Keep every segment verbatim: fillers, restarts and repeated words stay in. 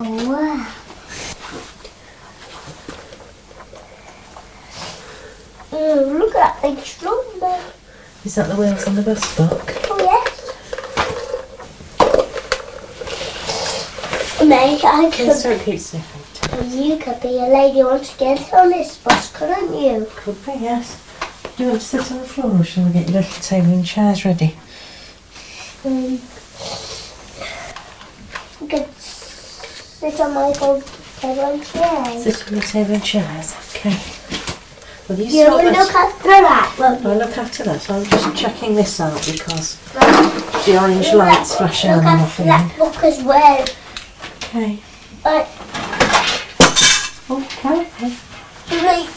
Oh, wow. Mm, look at that big strum there. Is that the wheels on the bus book? Oh, yes. Mate, I could... Yes, don't keep sniffing. You could be a lady once again on this bus, couldn't you? Could be, yes. Do you want to sit on the floor or shall we get your little table and chairs ready? Um, you could sit on my little table and chairs. Sit on the table and chairs, okay. Well, you You start will that. look after that, won't you? I'll look after that. So I'm just checking this out because the orange Look lights at- flashing look on and off after again. that book as well. Okay. But, Okay. right.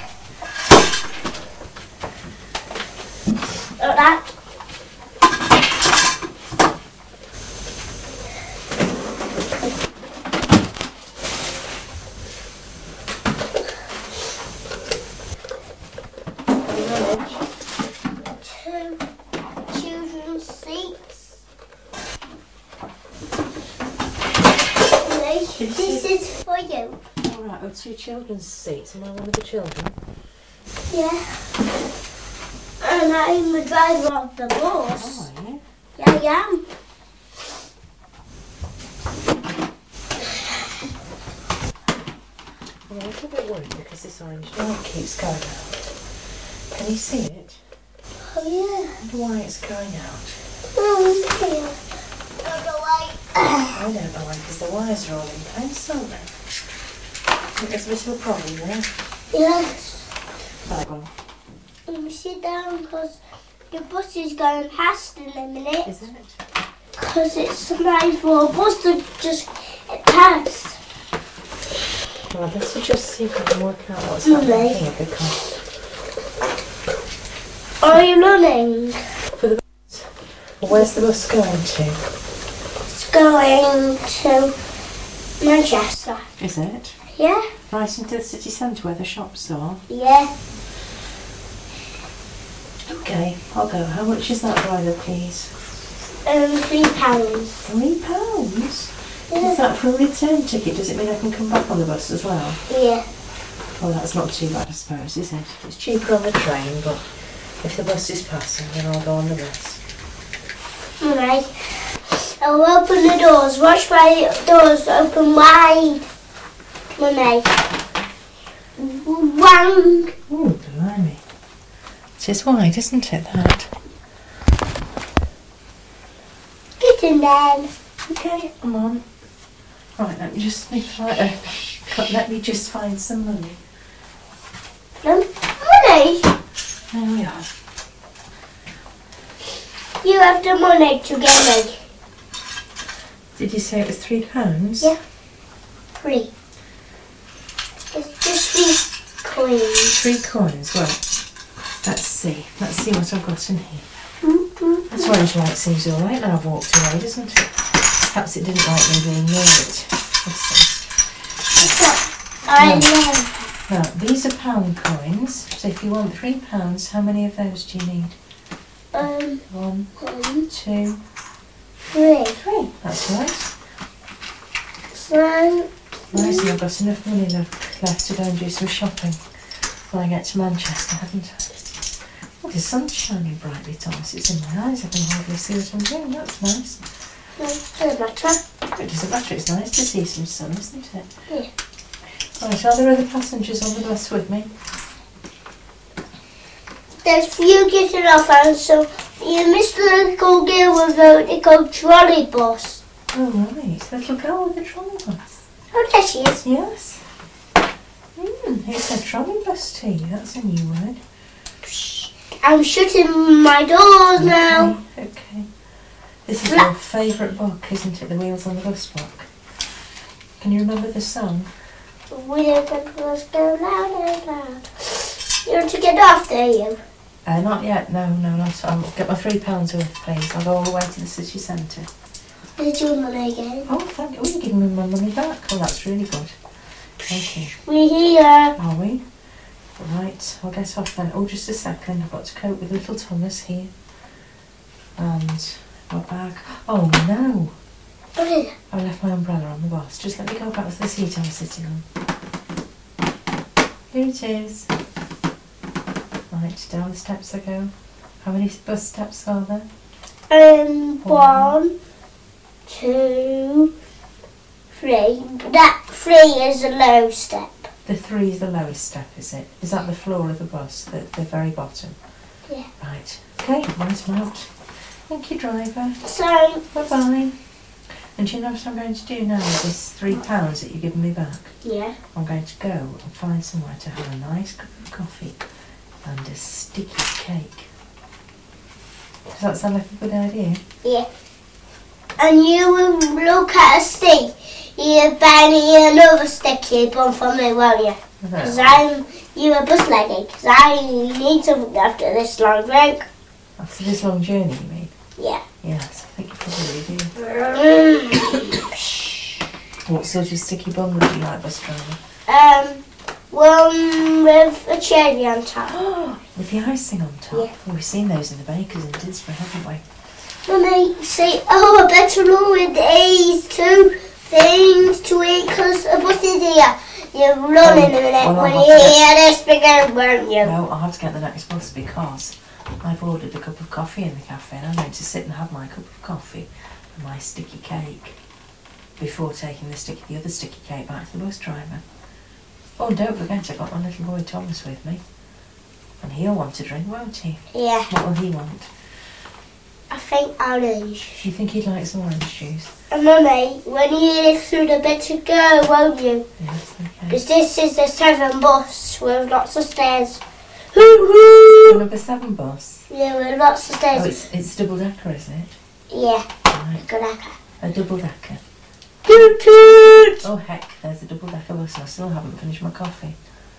Like that. Two children's seats. Right, this is for you. All right. Well, two children's seats. Am I one of the children? Yeah. And I'm the driver of the bus. Oh, are you? Yeah, I am. I'm a little bit worried because this orange light keeps going out. Can you see it? Oh, yeah. I wonder why it's going out. Oh, yeah. Don't know why. I don't know why, because the wires are all in place, aren't they? I think there's a bit of a problem there. Yes. Right, go on. Let me sit down because the bus is going past in a minute. Is it? Because it's time for a bus to just get past. Well, I better just see if I can work out what's Lovely. happening here because Are you running? for the bus. Well, where's the bus going to? It's going to Manchester. Is it? Yeah? Right into the city centre where the shops are. Yeah. Okay, I'll go. How much is that driver, please? Um, three pounds. Three pounds? Yeah. Is that for a return ticket? Does it mean I can come back on the bus as well? Yeah. Well, that's not too bad, I suppose, is it? It's cheaper on the train, but if the bus is passing, then I'll go on the bus. Alright. I'll open the doors. Watch my doors open wide. Mummy. Wang. Ooh, blimey. It is wide, isn't it, that? Get in there. Okay, I'm on. Right, let me just make like a, let me just find some money. Um, money? There we are. You have the money to get me. Did you say it was three pounds? Yeah. Three. It's just these coins. Three coins, well, let's see. Let's see what I've got in here. Mm-hmm. That orange light seems alright now I've walked away, doesn't it? Perhaps it didn't like me being near it. Let's see. I No. know. Now, these are pound coins, so if you want three pounds, how many of those do you need? Um, One, one, two, three. three. That's right. So, Right, so I've got enough money left left to go and do some shopping when I get to Manchester, haven't I? Oh, the sun's shining brightly, Thomas. It's in my eyes. I can hardly see what I'm doing. That's nice. no, doesn't matter. It doesn't matter. It's nice to see some sun, isn't it? Yeah. Right, are there other passengers on the bus with me? There's few getting off and so you missed the little girl with a little trolley bus. Oh, right. Little girl with a trolley bus. Oh, there she is. Yes. Hmm, it's a trolley bus to you. That's a new word. I'm shutting my doors now. Okay, okay. This is your favourite book, isn't it? The Wheels on the Bus book. Can you remember the song? We're going to go loud and loud. You want to get off there, you? Uh, not yet. No, no, not. I'll get my three pounds worth, please. I'll go all the way to the city centre. Here's your money again. Oh, thank you. Oh, you're giving me my money back. Oh, that's really good. Thank you. We're here. Are we? Right, I'll get off then. Oh, just a second. I've got to cope with little Thomas here. And my bag. Oh, no. What is it? I left my umbrella on the bus. Just let me go back to the seat I was sitting on. Here it is. Right, down the steps I go. How many bus steps are there? Um, one, two, three. That three is a low step. The three is the lowest step, is it? Is that the floor of the bus, the, the very bottom? Yeah. Right. Okay, right, I'm out. Thank you, driver. So, Bye-bye. And do you know what I'm going to do now with this three pounds that you're giving me back? yeah. I'm going to go and find somewhere to have a nice cup of coffee and a sticky cake. Does that sound like a good idea? Yeah. And you will look at a stick. You buy me another sticky bun for me, won't you? Because I'm you a bus lady. Because I need something after this long drink. After this long journey, you mean? Yeah. Yes, I think you probably do. Mm. What sort of sticky bun would you like, bus driver? Um, one with a cherry on top. With the icing on top? Yeah. Oh, we've seen those in the bakers in Didsbury, haven't we? Mummy, say, oh, I better run with these two things to eat because a bus is here. You run in a minute well, when I'll you have to hear this bigger, won't you? No, I'll have to get the next bus because I've ordered a cup of coffee in the cafe and I'm going to sit and have my cup of coffee and my sticky cake before taking the sticky, the other sticky cake back to the bus driver. Oh, and don't forget, I've got my little boy Thomas with me. And he'll want to drink, won't he? Yeah. What will he want? I think orange. Do you think he'd like some orange juice? And Mummy, when you live through the better go, won't you? Yes, okay. Because this is the seven bus with lots of stairs. Hoo-hoo! Number seven bus? Yeah, with lots of stairs. Oh, it's, it's double decker, is it? Yeah, Right. good luck. A double decker. Toot toot! Oh heck, there's a double decker bus and I still haven't finished my coffee.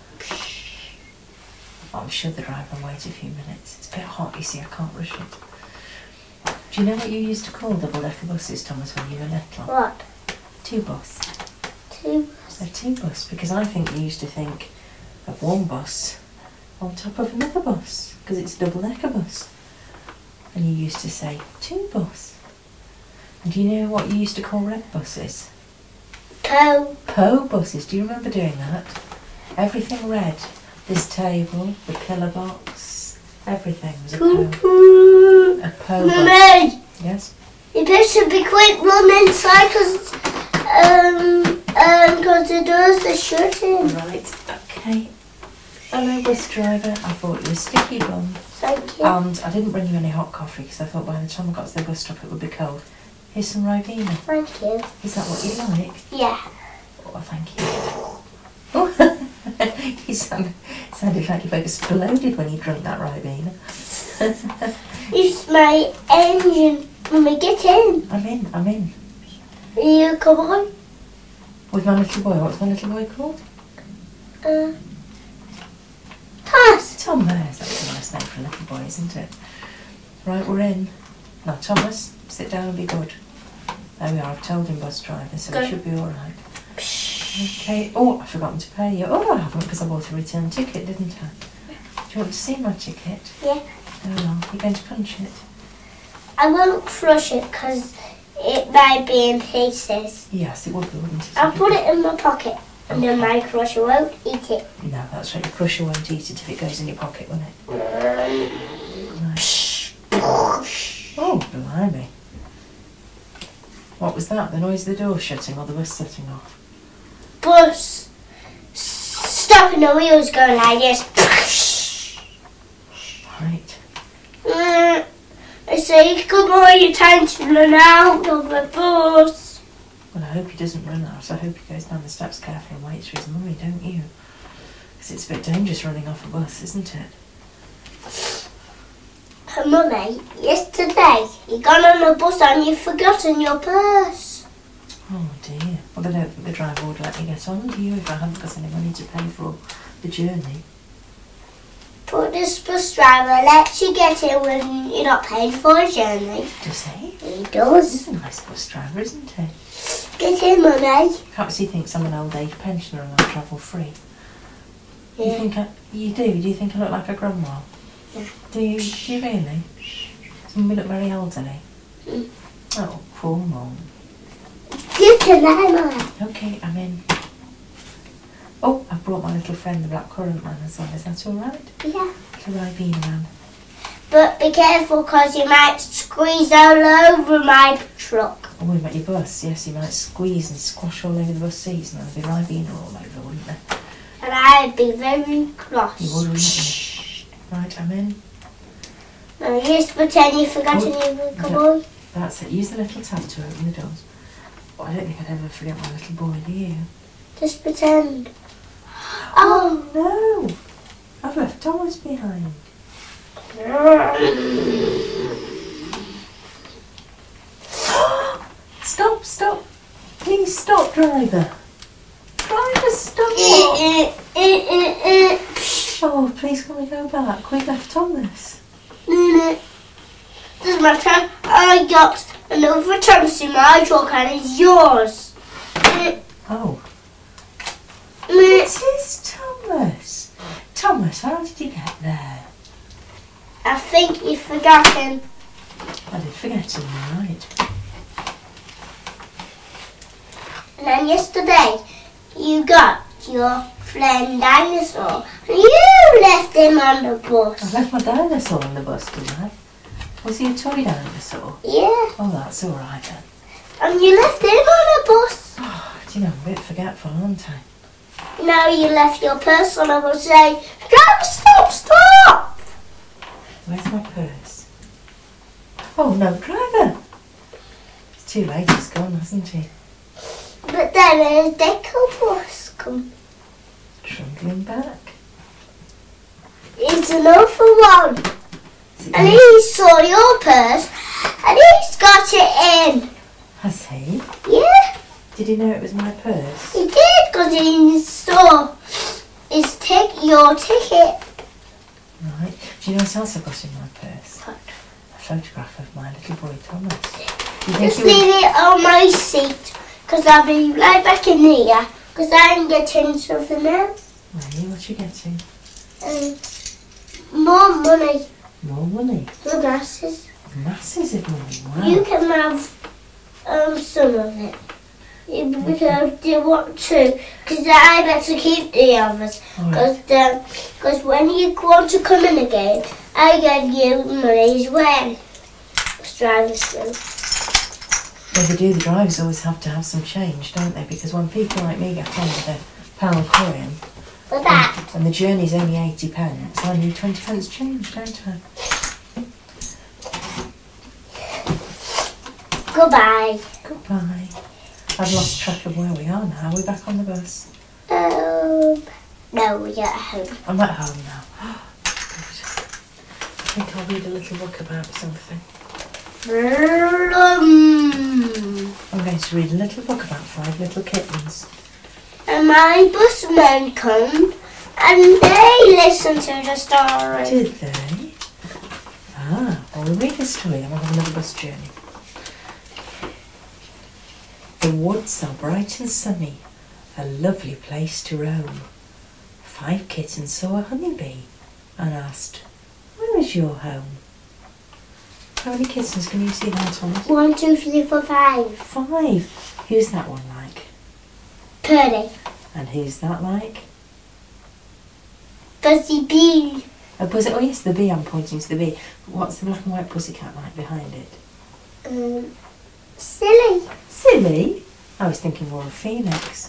Oh, I'm sure the driver will wait a few minutes. It's a bit hot, you see, I can't rush it. Do you know what you used to call double decker buses, Thomas, when you were little? What? Two bus. Two. A two bus, because I think you used to think of one bus on top of another bus, because it's a double decker bus. And you used to say two bus. And do you know what you used to call red buses? Co. Po buses. Do you remember doing that? Everything red. This table, the pillar box, everything was a Toot po. toot! A po bus. Mummy, Yes? you better be quick, run inside because um, um, cause the doors are shutting. Right, okay. Hello, bus driver. I bought you a sticky bun. Thank you. And I didn't bring you any hot coffee because I thought by the time I got to the bus stop it would be cold. Here's some Ribena. Thank you. Is that what you like? Yeah. Oh, thank you. Oh, you sound, sounded like you've exploded when you drank that Ribena. It's my engine. Mummy, get in. I'm in, I'm in. Are you come on? With my little boy. What's my little boy called? Uh, Thomas. Thomas. That's a nice name for a little boy, isn't it? Right, we're in. Now, Thomas, sit down and be good. There we are. I've told him bus driver, so Good. it should be all right. Okay. Oh, I've forgotten to pay you. Oh, I haven't because I bought a return ticket, didn't I? Do you want to see my ticket? Yeah. Oh, no. You're going to punch it? I won't crush it because it might be in pieces. Yes, it would be, wouldn't it? I'll put it in my pocket and then my crusher won't eat it. No, that's right. Your crusher won't eat it if it goes in your pocket, won't it? Right. Oh, blimey. What was that? The noise of the door shutting or the bus setting off? Bus stopping the wheels going like this. Right. Mm, I say, come on, you time to run out of the bus. Well, I hope he doesn't run out. I hope he goes down the steps carefully and waits for his mummy, don't you? Because it's a bit dangerous running off a bus, isn't it? Her mummy, yesterday, you got on the bus and you've forgotten your purse. Oh dear. Well, I don't think the driver would let me get on, do you, if I hadn't got any money to pay for the journey? But this bus driver lets you get in when you're not paying for a journey. Does he? He does. He's a nice bus driver, isn't he? Get in, mummy. Perhaps he thinks I'm an old age pensioner and I travel free. You Yeah. think I, you do? Do you think I look like a grandma? Yeah. Do you, do you really? Doesn't we look very elderly? Mm. Oh, poor mum. can I? Okay, I'm in. Oh, I've brought my little friend, the blackcurrant man, as well. Is that all right? Yeah. Little Ribena man. But be careful, because you might squeeze all over my truck. Oh, what about your bus? Yes, you might squeeze and squash all over the bus seats, and there'll be Ribena all over, wouldn't there? And I'd be very cross. You would, wouldn't you? Right, I'm in. Now, just pretend you forgot Oh, your little no. boy. That's it. Use the little tab to open the doors. But I don't think I'd ever forget my little boy, do you? Just pretend. Oh. No! I've left Thomas behind. Stop, stop. Please stop, driver. Driver, stop. Oh, please can we go back? We left Thomas. Doesn't matter. I got another Thomas in my truck and it's yours. Oh. It is Thomas. Thomas, how did you get there? I think you've forgotten. I did forget him, you're right. And then yesterday, you got your friend Dinosaur and you left him on the bus. I left my dinosaur on the bus, didn't I? Was he a toy dinosaur? Yeah. Oh, that's all right then. And you left him on the bus. Oh, do you know, I'm a bit forgetful, aren't I? Now you left your purse on the bus saying, "Driver, stop, stop!" Where's my purse? Oh, no, driver! It's too late, he's gone, hasn't he? But then a deco bus come. Trundling back. It's another one. Is it And gonna- he saw your purse and he's got it in. Has he? Yeah, Did he know it was my purse? he did because he saw his tic- your ticket. Right. Do you know what else I've got in my purse? What? A photograph of my little boy Thomas. Do you think Just he would- leave it on my seat because I'll be right back in here because I'm getting something else. Really? What you getting? Um, more money. More money. The glasses. Masses of money. Wow. You can have um, some of it. You because you want to, because I better keep the others. All right. Because because when you want to come in again, I give you money as well. Drivers do. Well, they do. The drivers always have to have some change, don't they? Because when people like me get on with a pound coin, For that. and the journey's only eighty pence, I need twenty pence change, don't I? Goodbye. Goodbye. I've lost track of where we are now. Are we back on the bus? Um, no, we're at home. I'm at home now. Good. I think I'll read a little book about something. Um, I'm going to read a little book about five little kittens. and my busmen come and they listen to the story. Did they? Ah, well, we'll read the story and we'll have another bus journey. The woods are bright and sunny, a lovely place to roam. Five kittens saw a honeybee and asked, "Where is your home?" How many kittens can you see there, Thomas? One, two, three, four, five. Five. Who's that one like? Purdy. And who's that like? Fuzzy bee. A pussy. Oh yes, the bee. I'm pointing to the bee. What's the black and white pussycat like behind it? Um, silly. Silly. I was thinking more of Phoenix.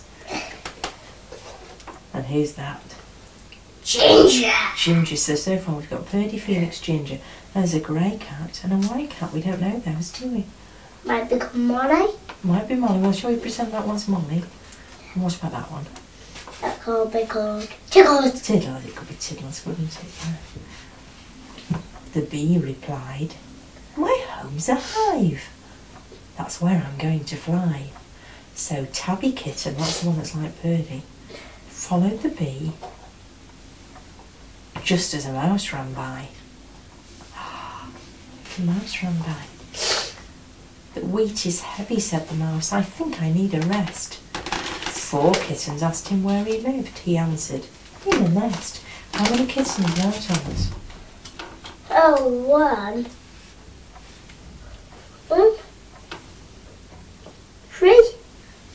And who's that? Ginger. Ginger. So so far we've got Purdy, Phoenix, Ginger. There's a grey cat and a white cat. We don't know those, do we? Might become Molly. Might be Molly. Well, shall we pretend that one's Molly? And what about that one? That could be called Tickles. Tiddles. It could be Tiddles, wouldn't it? The bee replied, "My home's a hive. That's where I'm going to fly." So Tabby Kitten, that's the one that's like Purdy, followed the bee just as a mouse ran by. The mouse ran by. "The wheat is heavy," said the mouse. "I think I need a rest." Four kittens asked him where he lived. He answered, "In a nest." How many kittens now, Thomas? Oh, one. One. Three.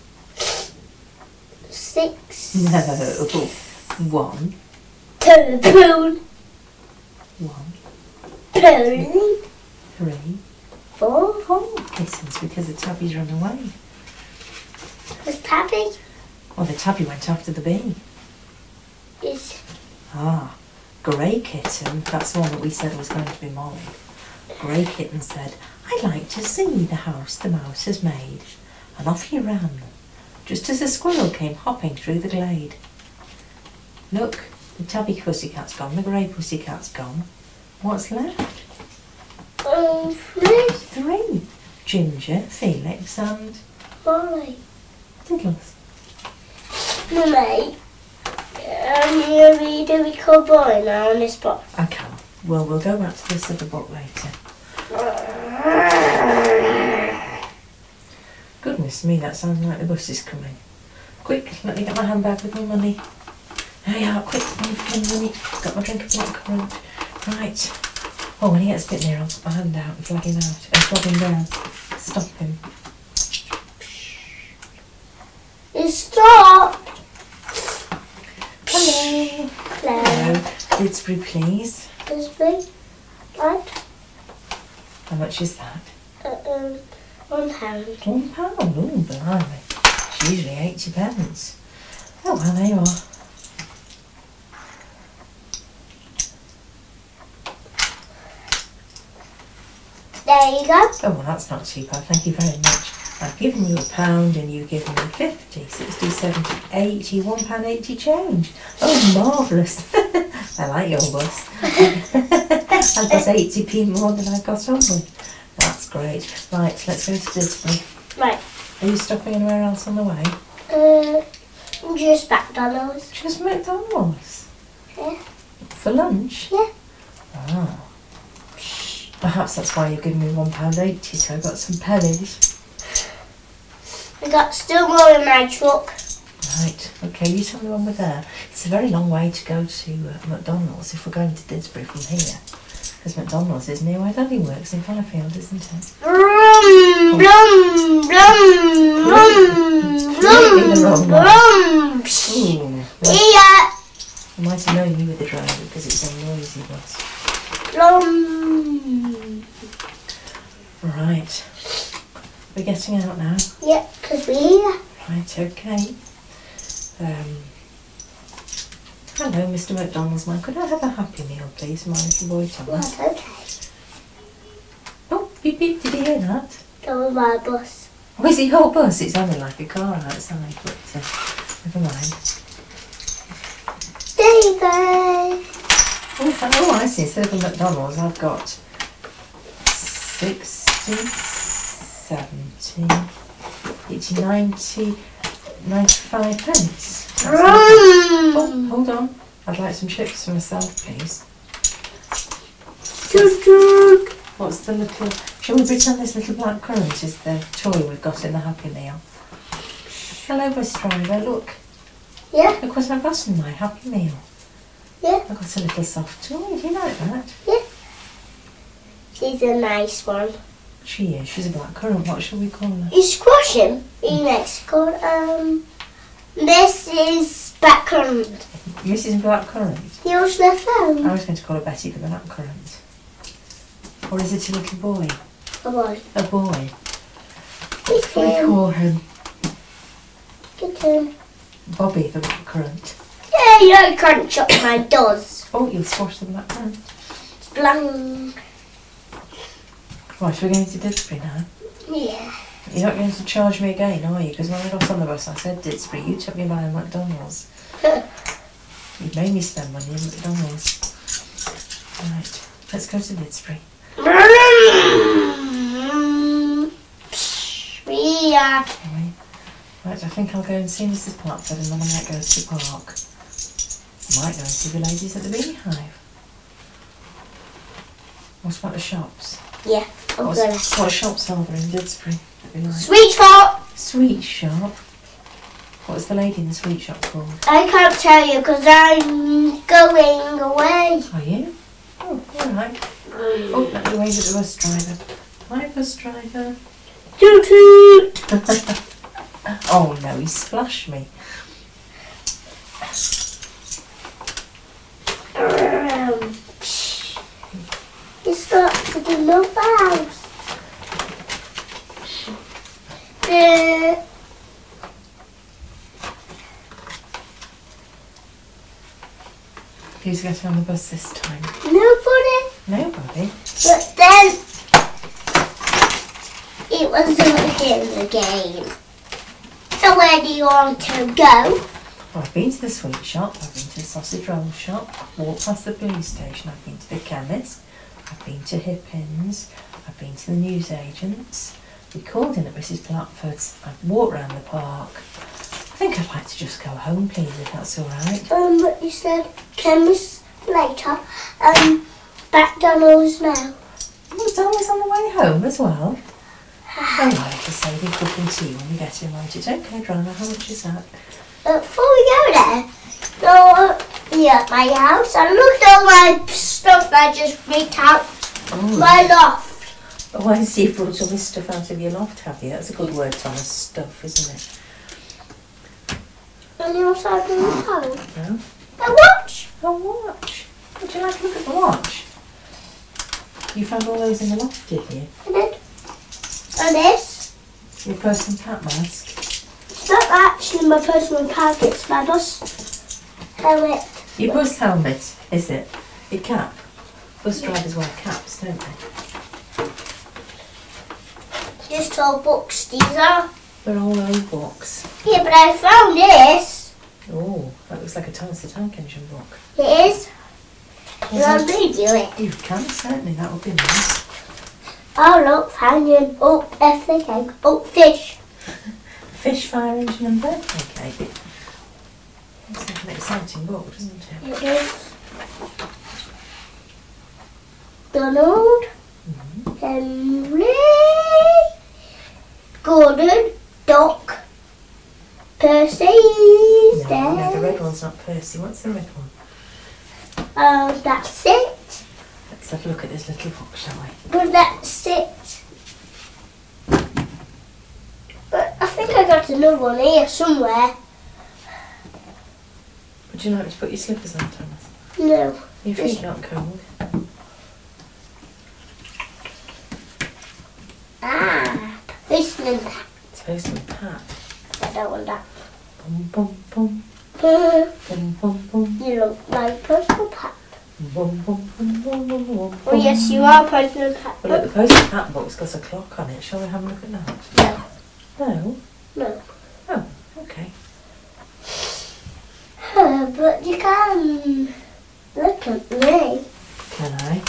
No. One. Two. Poon. One. Poon. Three. Four. Four kittens because the tabby's run away. Was Tabby? Well, the tabby went after the bee. Is Ah, Grey Kitten, that's the one that we said was going to be Molly. Grey Kitten said, "I'd like to see the house the mouse has made." And off he ran, just as a squirrel came hopping through the glade. Look, the tabby pussycat's gone, the grey pussycat's gone. What's left? um three. Three. Ginger, Felix and Molly. Diddles. Mummy, um, you read a record boy now on this box. I can. Well, we'll go back to this other book later. Goodness me, that sounds like the bus is coming. Quick, let me get my handbag with my money. There you are, quick, money, money. Got my drink of black currant. Right. Oh, when he gets a bit near, I'll put my hand out and flag him out. And flag him down. Stop him. It stopped. Hello. Hello. Hello. Didsbury, please. This big. Right. How much is that? Uh, um, one pound. One pound. Oh, blimey. It's usually eighty pence. Oh, well, there you are. There you go. Oh, well, that's not too bad. Thank you very much. I've given you a pound and you give me fifty, sixty, seventy, eighty, one pound eighty change. Oh, marvellous. I like your bus. I got eighty p more than I got on with. That's great. Right, let's go to Didsbury. Right. Are you stopping anywhere else on the way? Uh, just McDonald's. Just McDonald's. Yeah. For lunch? Yeah. Ah. Perhaps that's why you've given me one pound eighty, so I got some pennies. We got still more in my truck. Right, okay, you tell me when we're there. It's a very long way to go to uh, McDonald's if we're going to Didsbury from here. Because McDonald's is near where Daddy works in Fallowfield, isn't it? Brum, blum, blum, blum, the wrong blum, blum. Ooh, well, Yeah. I might have known you were the driver because it's a noisy bus. Blum. Right, we're getting out now. Yeah, because we're here. Right, okay. Um, hello, Mister McDonald's man. Could I have a Happy Meal, please, my little boy Thomas? Right, okay. Oh, beep beep, did you hear that? Go with my bus. Oh, is it your bus? It's only like a car outside, but uh, never mind. There you go. Oh, I- oh, I see. Instead of a McDonald's, I've got sixty, seventy, eighty, ninety, ninety-five pence. That's lovely. Oh, hold on. I'd like some chips for myself, please. Toot toot. What's the little... Shall we pretend this little black currant is the toy we've got in the Happy Meal? Hello, bus driver. Look. Yeah, Look what I've got in my Happy Meal. yeah, I've got a little soft toy. Do you like that? yeah. She's a nice one. She is. She's a black currant. What shall we call her? You squash him in Mexico. Um, this is blackcurrant. Missus Blackcurrant. Here's the I phone. was going to call her Betty the Blackcurrant. Or is it a little boy? Come on. A boy. Good What do we him. call him? Good him. Bobby the Blackcurrant. Yeah, you can't chop my doors. Oh, you'll squash the Blackcurrant. Blang. Right, we're going to Didsbury now. Yeah. You're not going to charge me again, are you? Because when I got on the bus, I said Didsbury. You took me by a McDonald's. You made me spend money at McDonald's. Right, let's go to Didsbury. We are. Anyway, right, I think I'll go and see Missus Platford and then I might go to the park. I might go and see the ladies at the beehive. What about the shops? Yeah, I'm What's, gonna. what shops are there in Didsbury that we like? Sweet spot. Sweet shop. What's the lady in the sweet shop called? I can't tell you because I'm going away. Are you? Oh, alright. Oh, let me wave at the bus driver. Hi, bus driver. Toot toot. Oh no, he splashed me. house. The Who's getting on the bus this time? nobody. Nobody. But then it wasn't him again. So where do you want to go? Well, I've been to the sweet shop, I've been to the sausage roll shop, I've walked past the police station, I've been to the chemist, I've been to Hippins, I've been to the newsagents, we called in at Missus Blackford's, I've walked round the park. I think I'd like to just go home, please, if that's alright. Um, but you said chemist later, um, McDonald's now. McDonald's on the way home as well. Oh, I like to say they're cooking tea when we get in, won't it? Okay, Drama, how much is that? Uh, before we go there, go here at my house and look at all my stuff I just ripped out Oh, my loft. oh, I see, you brought all this stuff out of your loft, have you? That's a good word, Thomas. Stuff, isn't it? And you also have my phone. No? A watch. A watch. Would you like to look at the watch? You found all those in the loft, did you? I did. And this. Your person cat mask. It's not actually my personal pack, it's my bus helmet. Your bus helmet, is it? Your cap. Bus drivers wear caps, don't they? Just all books, these are. They're all old books. Yeah, but I found this. Oh, that looks like a Thomas the Tank Engine book. It is. You Well, want me to do it? You can, certainly, that would be nice. Oh look, hanging. Oh, birthday cake. Oh, fish. Fish, fire engine and birthday cake. Looks like an exciting book, doesn't it? It is. Donald. Mm-hmm. Henry. Gordon. Doc. Percy. No, there. no, the red one's not Percy. What's the red one? Um, that's it. Let's have a look at this little book, shall we? But that's it. But I think I got another one here somewhere. Would you like to put your slippers on, Thomas? No. Your feet not cold? Ah, policeman hat. Postman Pat. I don't want that. Bum bum bum. Uh, Bum bum bum. you look like personal hat. Bum bum bum bum bum bum. Oh yes, you are personal hat. Well, look, the Postman Pat book's got a clock on it. Shall we have a look at that? No. No? No. Oh, okay. Uh, but you can look at me. Can I?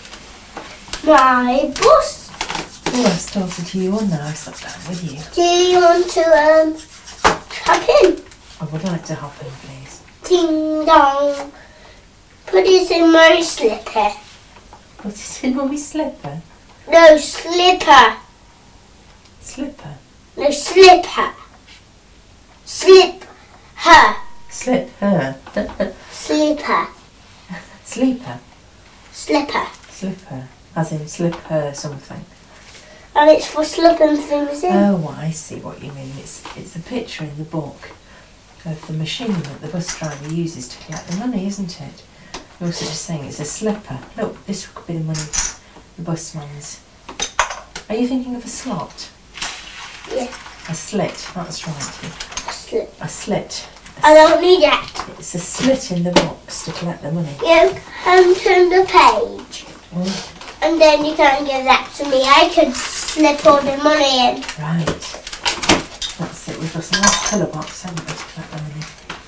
My bus. Oh, I've started to you on now. I sat down with you. Do you want to um hop in? I would like to hop in, please. Ding dong. Put it in my slipper. What is in Mummy's slipper? No slipper. Slipper? No slipper. Slip her. Slip her. Slipper. Sleeper. Slipper. Slipper. As in slip her something. And it's for slipping things in. Oh, I see what you mean. It's it's a picture in the book of the machine that the bus driver uses to collect the money, isn't it? You're also just saying it's a slipper. Look, this could be the money the busman's. Are you thinking of a slot? Yeah. A slit, that's right. Slip. A slit. I don't need that. It's a slit in the box to collect the money. You can turn the page. Oh, And then you can give that to me. I can slip all the money in. right. That's it. We've got a nice colour box, haven't we, to collect the money.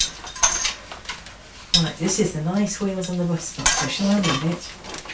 Right, this is the nice wheels on the bus box. So shall I read it?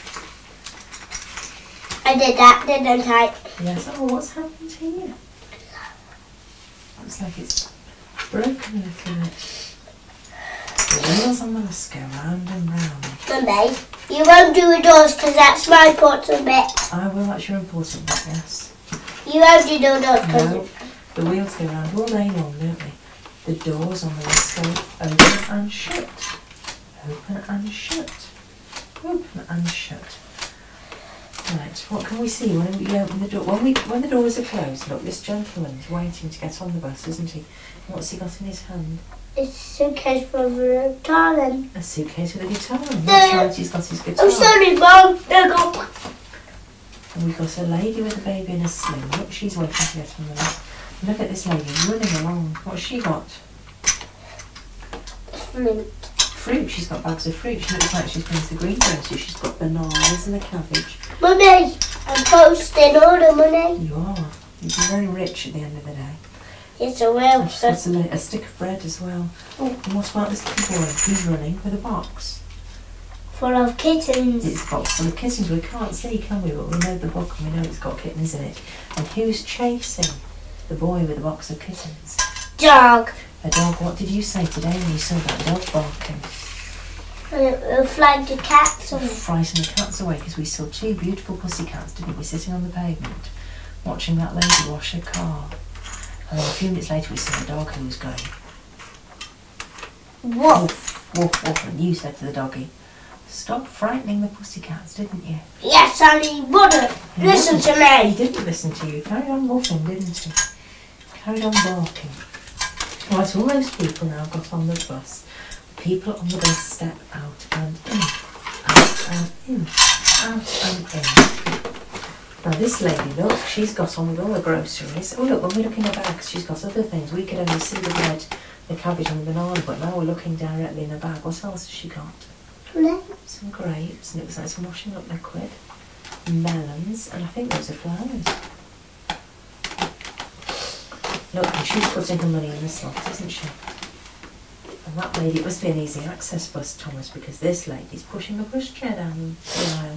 I did that, didn't I? Yes. Oh, what's happened here? Looks like it's broken a little bit. The wheels on the bus go round and round. Monday. You won't do the doors because that's my important bit. I will, that's your important bit, yes. You won't do the doors because No, the wheels go round all day long, don't they? The doors on the bus go open and shut. Open and shut. Open and shut. Right, what can we see when we open the door? When we when the doors are closed, look, this gentleman's waiting to get on the bus, isn't he? What's he got in his hand? it's a suitcase from the guitar then. A suitcase with a guitar. That's right, he's got his guitar. I'm sorry, Mum. There you go. And we've got a lady with a baby in a sling. Look, she's waiting to get on the list. Look at this lady running along. What's she got? Fruit. Fruit. She's got bags of fruit. She looks like she's been to the greengrocer. She's got bananas and a cabbage. Money! I'm posting all the money. You are. You'll be very rich at the end of the day. Yes, I will. And she's got a, a stick of bread as well. Oh, and what about this little boy? He's running with a box. Full of kittens. It's a box full of kittens. We can't see, can we? But we know the book and we know it's got kittens in it. And who's chasing the boy with a box of kittens? Dog. A dog. What did you say today when you saw that dog barking? It'll flag the cats It'll away. frighten the cats away because we saw two beautiful pussycats, didn't we, sitting on the pavement watching that lady wash her car. And then a few minutes later we saw a dog who was going Woof. woof, woof, and you said to the doggy, stop frightening the pussycats, didn't you? Yes, and he wouldn't. He Listen wouldn't. to me. He didn't listen to you. He carried on woofing, didn't he? Carried on barking. Right, all those people now got on the bus. People on the bus step out and in, out and in, out and in. Now this lady, look, she's got on with all the groceries. Oh look, when we look in her bags, she's got other things. We could only see the bread, the cabbage and the banana, but now we're looking directly in her bag. What else has she got? No. Some grapes, and it was like some washing up liquid, melons, and I think those are flowers. Look, and she's putting her money in the slot, isn't she? And that lady, it must be an easy access bus, Thomas, because this lady's pushing a pushchair down the aisle.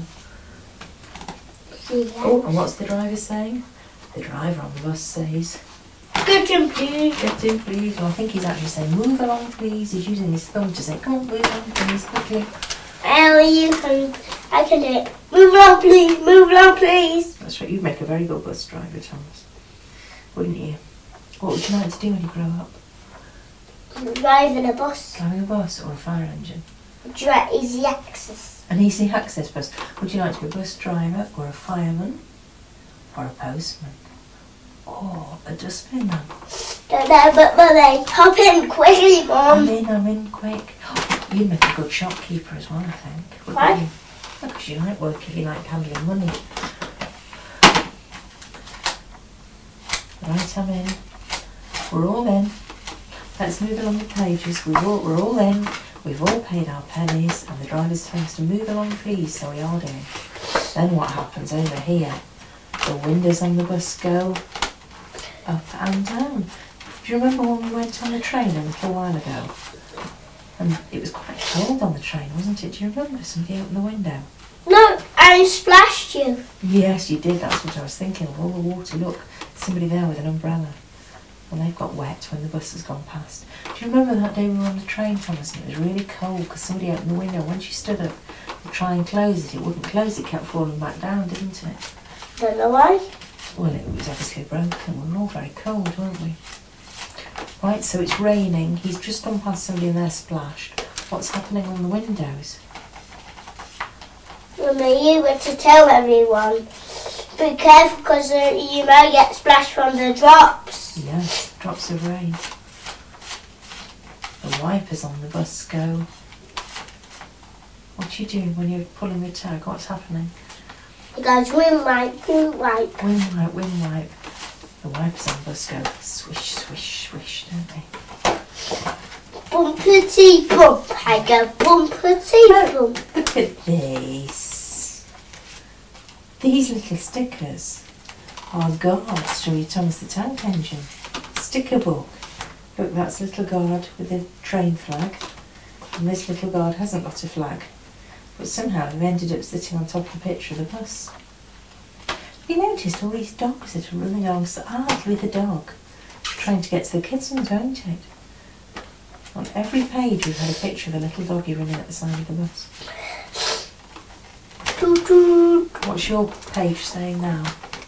Yeah. Oh, and what's the driver saying? The driver on the bus says, Get him, please. get in please. Well, I think he's actually saying, move along please. He's using his thumb to say, come on, move along please, quickly. Oh, you can. I can do it. Move along, please. Move along, please. That's right, you'd make a very good bus driver, Thomas. Wouldn't you? What would you like to do when you grow up? Driving a bus. Driving a bus or a fire engine? Dra- easy access. An easy access bus. Would you like to be a bus driver or a fireman or a postman or a dustbin man? Don't know, but money. Hop in quickly, I'm Mum. in, I'm in, quick. You'd make a good shopkeeper as well, I think. wouldn't Why? you? Because you like working, you like handling money. Right, I'm in. We're all in. Let's move along the pages. We've all, we're all in. We've all paid our pennies, and the driver's telling us to move along, please, so we are doing. Then what happens over here? The windows on the bus go up and down. Do you remember when we went on the train a little while ago? And it was quite cold on the train, wasn't it? Do you remember? Somebody opened the window. No, I splashed you. Yes, you did. That's what I was thinking. Of all the water. Look, somebody there with an umbrella. And they've got wet when the bus has gone past. Do you remember that day we were on the train, Thomas, and it was really cold because somebody opened the window. When she stood up to try and close it, it wouldn't close. It kept falling back down, didn't it? Don't know why. Well, it was obviously broken. We were all very cold, weren't we? Right, so it's raining. He's just gone past somebody and they're splashed. What's happening on the windows? Mummy, you were to tell everyone. Be careful because uh, you may get splashed from the drops. Yes, drops of rain. The wipers on the bus go. What do you do when you're pulling the tag? What's happening? It goes wind wipe, wind wipe. Wind wipe, wind wipe. The wipers on the bus go swish, swish, swish, don't they? Bumpety bump. I go bumpety bump. Look at this. These little stickers are guards to your Thomas the Tank Engine. Sticker book. Look, that's a little guard with a train flag. And this little guard hasn't got a flag. But somehow they've ended up sitting on top of the picture of the bus. Have you noticed all these dogs that are running along? Ah, with a dog. Trying to get to the kittens, won't it? On every page we've had a picture of a little doggy running at the side of the bus. Toot toot. What's your page saying now?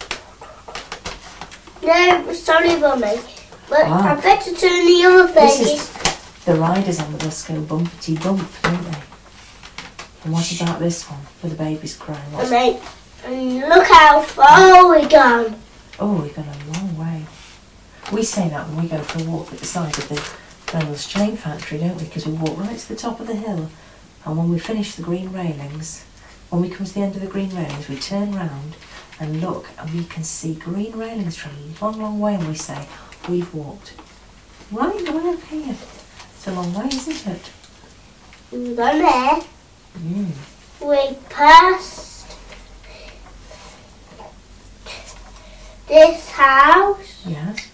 No, sorry, Mummy. But Ah. I better turn the other This page. is the riders on the bus go bumpety bump, don't they? And what about this one for the babies crying? What's Mummy, and look how far we've gone. Oh, we've gone a long way. We say that when we go for a walk at the side of the Reynolds Chain Factory, don't we? Because we walk right to the top of the hill, and when we finish the green railings, when we come to the end of the green railings, we turn round and look, and we can see green railings for a long, long way, and we say, we've walked right the way up here. It's a long way, isn't it? We've gone there. Mm. We passed this house. Yes.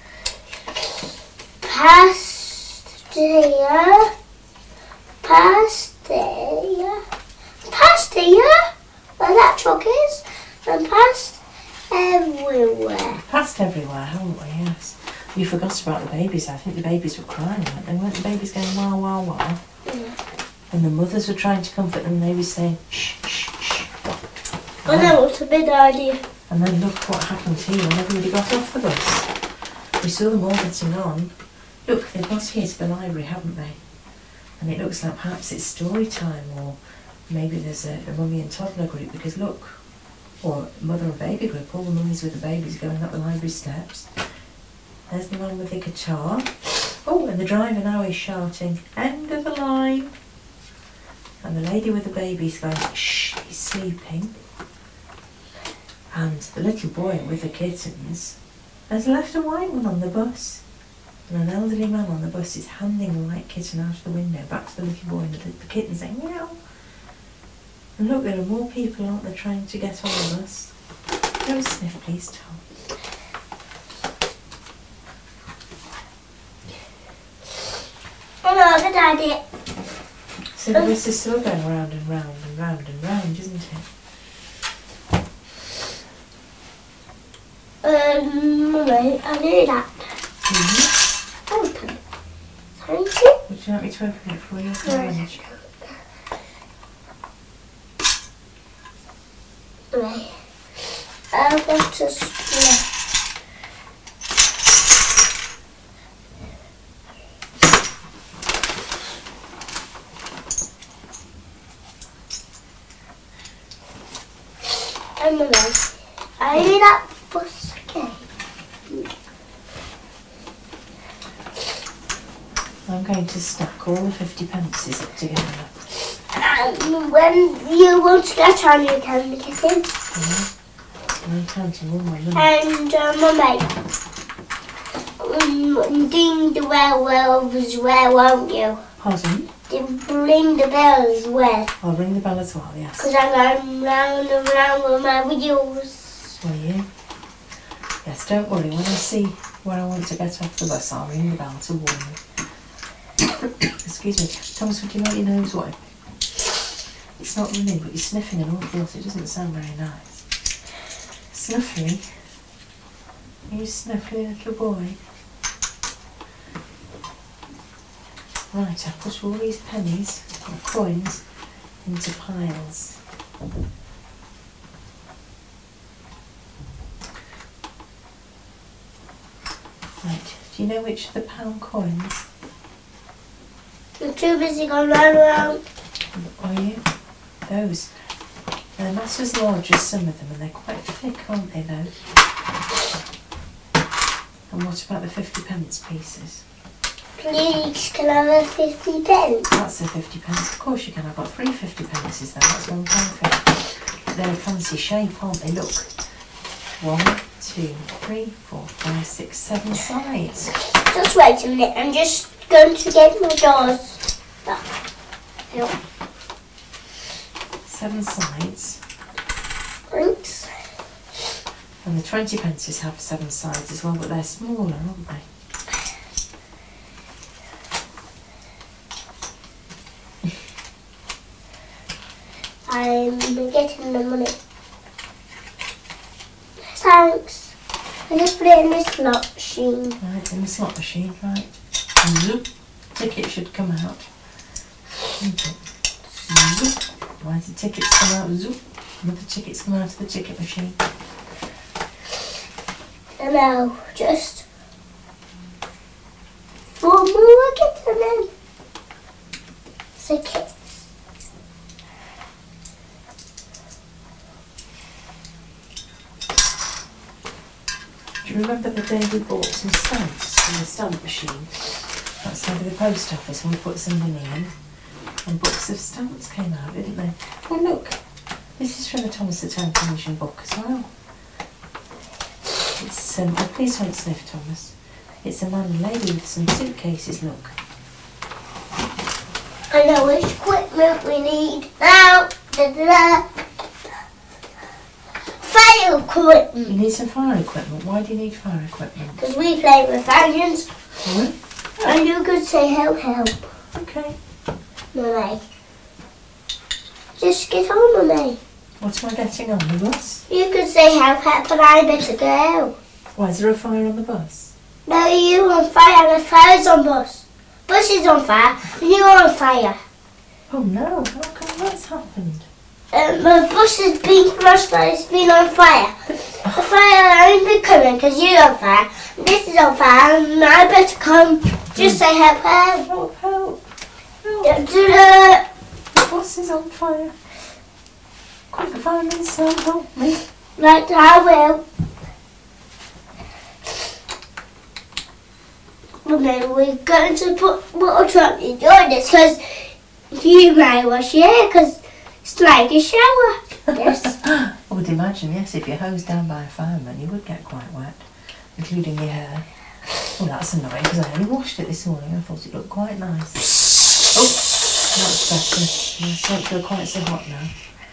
Past here. Past there. Past here, where that truck is. And past everywhere. Passed everywhere, haven't we? Yes. You forgot about the babies. I think the babies were crying, weren't they? Weren't the babies going wow, wow, wow? Yeah. And the mothers were trying to comfort them, and they were saying, shh, shh, shh. Well, that was a big idea. And then look what happened here when everybody got off the bus. We saw them all getting on. Look, they've got here to the library, haven't they? And it looks like perhaps it's story time, or maybe there's a, a mummy and toddler group, because look, or mother and baby group, all the mummies with the babies going up the library steps. There's the man with the guitar. Oh, and the driver now is shouting, end of the line. And the lady with the baby's going, shh, he's sleeping. And the little boy with the kittens has left a white one on the bus. And an elderly man on the bus is handing the white kitten out of the window back to the little boy, and the, the kitten saying, meow. And look, there are more people, aren't there, trying to get on the bus. Go sniff, please, Tom. Oh no, good idea. So the bus is still going round and round and round and round, isn't it? Um, Mummy, I knew that. Mm-hmm. Open. Thank you. Would you like me to open it for you? Right. Right. I've got to split. I'm gonna. I need that bus again. I'm going to stack all the fifty pences up together. And when you want to get on, you can get in. Mm-hmm. I'm counting all my money. And uh, Mummy, um, ding the bell as well, won't you? Pardon? Ring the bell as well. I'll ring the bell as well, yes. Because I'm going round and round with my videos. Will you? Yes, don't worry. When I see where I want to get off the bus, I'll ring the bell to warn you. Excuse me. Thomas, would you like your nose wiped? It's not running, but you're sniffing an awful lot. It doesn't sound very nice. Snuffling? Are you snuffling, little boy? Right, I've put all these pennies or coins into piles. Right, do you know which are the pound coins? You're too busy going round and round. Are you? Those. They're not as large as some of them, and they're quite thick, aren't they, though? And what about the fifty pence pieces? Please, can I have a fifty pence? That's a fifty pence. Of course you can. I've got three fifty pences there. That's one pound fifty. They're a fancy shape, aren't they? Look. One, two, three, four, five, six, seven sides. Just wait a minute. I'm just going to get my doors back. Yep. Seven sides. Thanks. And the twenty pences have seven sides as well, but they're smaller, aren't they? I'm getting the money. Thanks. I just put it in this slot machine. Right, in the slot machine, right. And zoop, ticket should come out. Zoop. Why did the tickets come out? Zoop. Another tickets come out of the ticket machine. And now, just four more getting in. Tickets. Do you remember the day we bought some stamps in the stamp machine outside of the post office, and we put some money in, and books of stamps came out, didn't they? Oh look, This is from the Thomas the Tank Engine book as well. It's, um, oh, please don't sniff, Thomas. It's a man and lady with some suitcases, look. I know which equipment we need now. Da, da, da. Fire equipment. You need some fire equipment. Why do you need fire equipment? Because we play with engines. Oh, And you could say help, help. okay. Mummy. Just get on, Mummy. What am I getting on the bus? You could say help, help, and I better go. Why, is there a fire on the bus? No, you're on fire and the fire's on bus. Bus is on fire and you're on fire. Oh no, how come that's happened? Um, the bus has been crushed and it's been on fire. The fire will only be coming because you're on fire. And this is on fire and I better come. Just say help, help. Help, help, help. Da, da, da. The bus is on fire. Quick, fireman, son, help me. Right, I will. Well, then we're going to put water on the door because you may wash your hair because it's like a shower. Yes. I would imagine, yes, if you're hosed down by a fireman, you would get quite wet, including your hair. Well, that's annoying because I only washed it this morning. I thought it looked quite nice. Oh, that's better. I don't feel quite so hot now.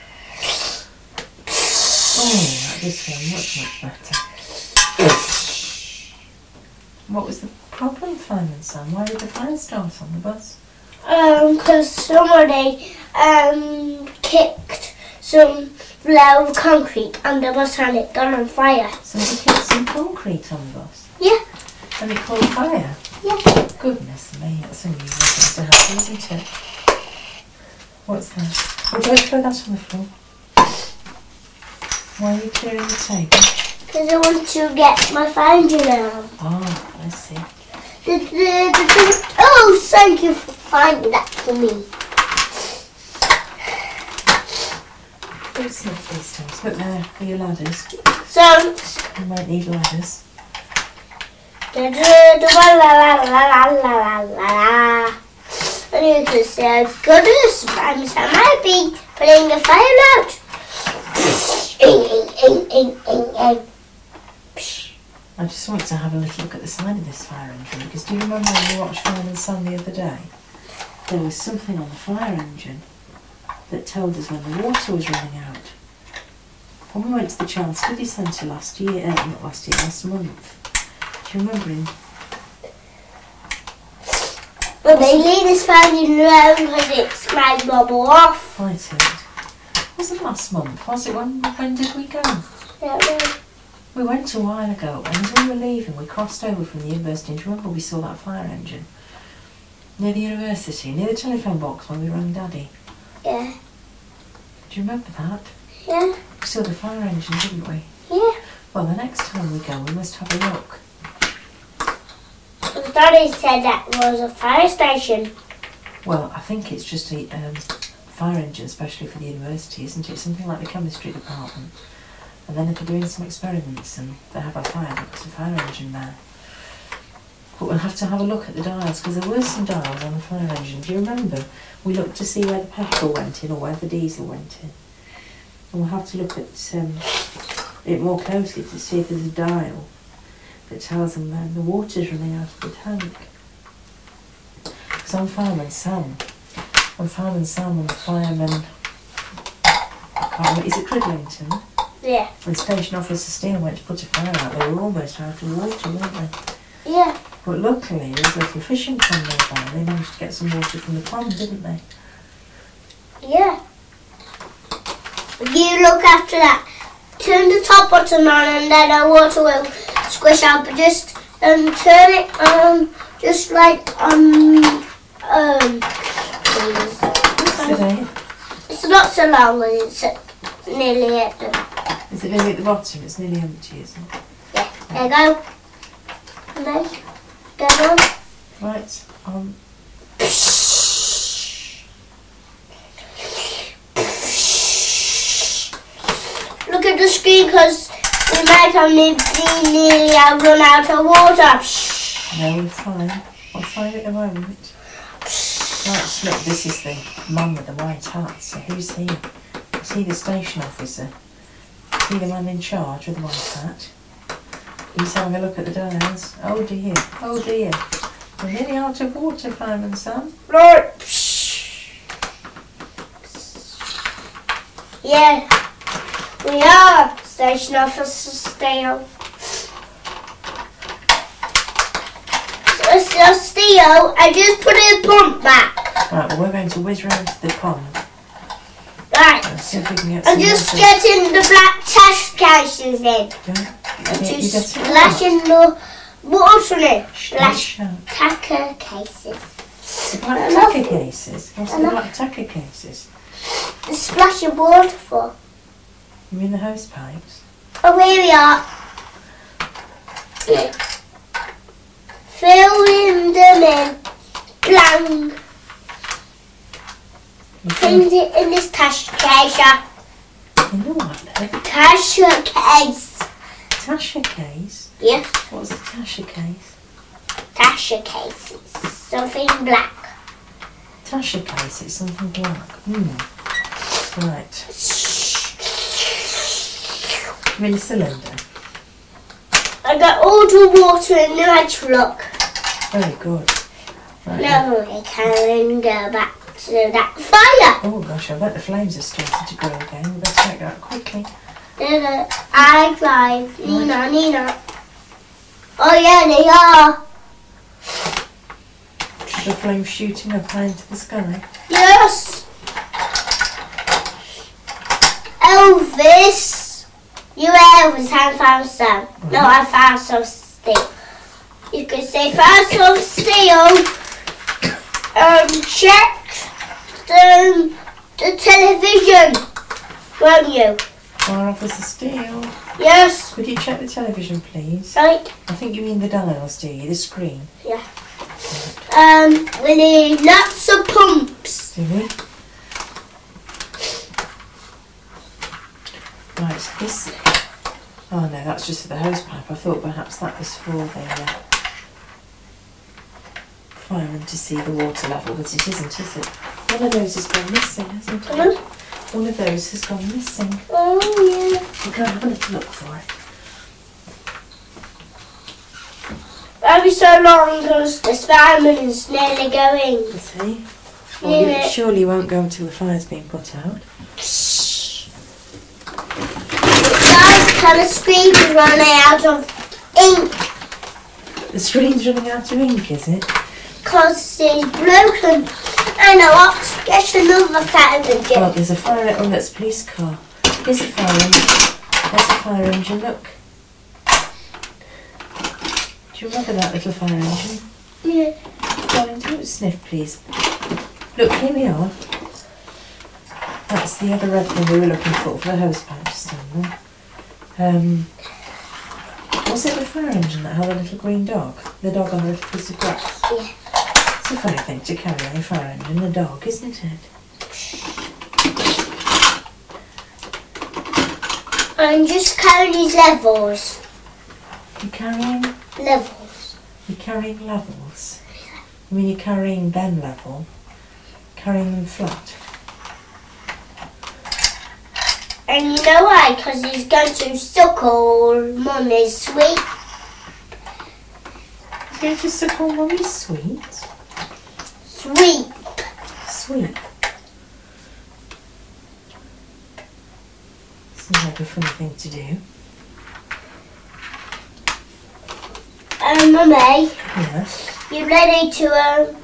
Oh, like this one, much, much better. What was the problem, fireman son? Why did the fire start on the bus? Um, because somebody um kicked some low concrete on the bus and it got on fire. Somebody kicked some concrete on the bus? Yeah. And it caught fire? Yeah. Goodness me, that's unusual thing to happen, isn't it? What's that? Oh, don't throw that on the floor. Why are you clearing the table? Because I want to get my fire engine out. Oh, I see. The, the, the, the, oh, thank you for finding that for me. Don't sniff these things. Look there are your ladders. So, You might need ladders. da, da, da, la, la, la, la, la, la, la. And you can say, goodness, I'm so happy putting the fire out. I just want to have a little look at the side of this fire engine because do you remember when we watched Fireman Sam the other day? There was something on the fire engine that told us when the water was running out. When we went to the Child Study Centre last year, uh, not last year, last month, do you remember him? But they leave this fire engine alone because it's my bubble off. Right, it wasn't last month, was it? When, when did we go? Yeah, yeah. We went a while ago, and as we were leaving, we crossed over from the university, and do you remember we saw that fire engine? Near the university, near the telephone box when we rang Daddy. Yeah. Do you remember that? Yeah. We saw the fire engine, didn't we? Yeah. Well, the next time we go, we must have a look. The Daddy said that was a fire station. Well, I think it's just a um, fire engine, especially for the university, isn't it? Something like the chemistry department. And then if they're doing some experiments and they have a fire, they've got a fire engine there. But we'll have to have a look at the dials, because there were some dials on the fire engine. Do you remember? We looked to see where the petrol went in or where the diesel went in. And we'll have to look at um, it more closely to see if there's a dial that tells them when the water's running out of the tank. Because on Fireman Sam, on Fireman Sam and the fireman, I can't remember, is it Cridlington? Yeah. When Station Officer Steele went to put a fire out, they were almost out of water, weren't they? Yeah. But luckily, there was a little fishing pond nearby, and they managed to get some water from the pond, didn't they? Yeah. You look after that. Turn the top button on and then the water will squish out, but just um, turn it um, just like um, um, Today. it's not so long, but it's nearly at the... Is it nearly at the bottom? It's nearly empty, isn't it? Yeah, there you go. And then, go on. Right, um... Look at the screen because we might have nearly, nearly have run out of water. No, we're fine. We're fine at the moment. Right, look, this is the man with the white hat. So who's he? See the station officer. See the man in charge with the white hat. He's having a look at the dials. Oh dear, oh dear. We're nearly out of water, Fireman Sam. Right. Yeah, we are. Station officer Steele. So, so Steele, I just put a pump back. Right, well we're going to whiz round to the pond. Right. And see if we can get I'm some just water. getting the black test cases in. Yeah. I'm You- you just get it? splashing the water in. Splash Shout. tacker cases. The black I love tacker it. cases? What's I the love- black tacker cases? The splash of water for. You mean the hose pipes? Oh, here we are. Filling them in. Blang. You Things it in this tash case. You know what then? Tash case. Tasha case? Yes, What's the Tasha case? tash case. It's something black. Tasha case, it's something black. Hmm. Right. I mean a cylinder. I got all the water in the truck. Very good. Right. Now we can go back to that fire. Oh gosh, I bet the flames have started to grow again. We better make that quickly. Then I drive. Nina, Nina. Oh yeah, they are. The flames shooting up high into the sky. Yes. Elvis. You Elvis, I found some. No, I found some steel. You could say found some steel. Um, check the, the television. Won't you? Fire Officer Steele. Yes. Could you check the television, please? Right. I think you mean the dials, do you? The screen. Yeah. Um, we need lots of pumps. Do we? Right, this... Oh no, that's just for the hose pipe. I thought perhaps that was for the uh, fireman to see the water level, but it isn't, is it? One of those has gone missing, hasn't it? Hello? One of those has gone missing. Oh, yeah. We'll go and have a little look for it. That'll be so long because the fireman is nearly going. Let's see. Well, Yeah. it surely won't go until the fire's been put out. Guys, kind of screen is running out of ink The screen's running out of ink, is it? because it's broken. I know what. Get another fire engine. Well, there's a fire... Oh, that's a police car. Here's a fire engine. There's a fire engine, look. Do you remember that little fire engine? Yeah. Darling, do a sniff, please. Look, here we are. That's the other red thing we were looking for, for the hose pipe stand there. Um, was it the fire engine that had a little green dog? The dog on the little piece of grass? Yeah. It's a funny thing to carry on a fire engine, a dog, isn't it? I'm just carrying these levels. You're carrying... Levels. You're carrying levels. I mean, you're carrying them level. Carrying them flat. And you know why? Because he's going to suckle Mummy's sweet. You're going to suckle Mummy's sweet? Sweet. Sweet. Seems like a funny thing to do. Um, Mummy, Yes. you ready to um,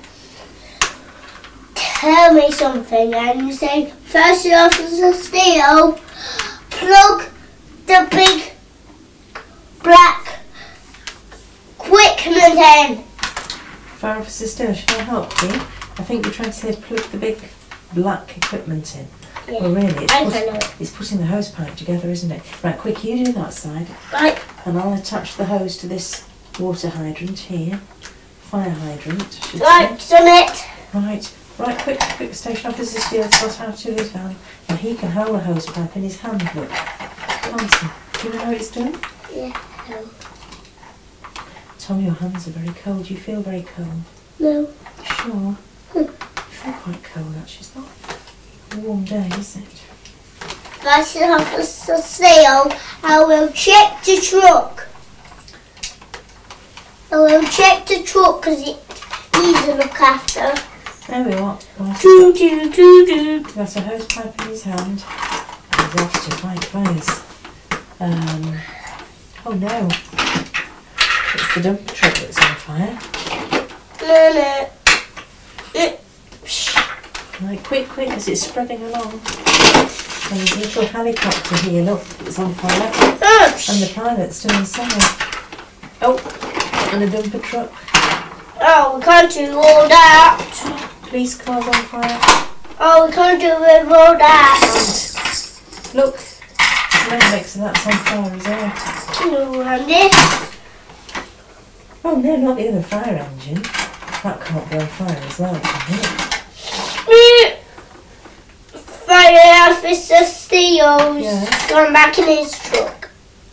tell me something? And you say, first officer Steele, plug the big black equipment in. Fire Officer Steele, shall I help you? I think you're trying to say plug the big black equipment in. Yeah. Well, really, it's, I put, know. it's putting the hose pipe together, isn't it? Right, quick, you do that side, Right, and I'll attach the hose to this water hydrant here. Fire hydrant, I should right, say. done it. Right, right, quick, quick, Station Officer Steele got out of his van, and he can hold the hose pipe in his hand, look. Can't he? Do you know how it's done? Yeah, no. Tom, your hands are very cold. You feel very cold. No. Sure. You feel quite cold, actually. It's not a warm day, is it? Vice Officer Seal, I will check the truck. I will check the truck because it needs a look after. There we are. Do, do, do, do. He's got a hose pipe in his hand. And he's off to fight fires. Um, oh no. It's the dumper truck that's on fire. No, no. Mm. Right, quick, quick, as it's spreading along. And there's a little helicopter here, look, it's on fire. And the pilot's still inside. Oh, and a dumper truck. Oh, we can't do all that. Police car's on fire. Oh, we can't do it all that. And look, the main mixer, that's on fire as well. Oh, and this. Oh no, not the other fire engine. That can't be on fire as well, can it? Fire Officer Steele's yeah. Gone back in his truck.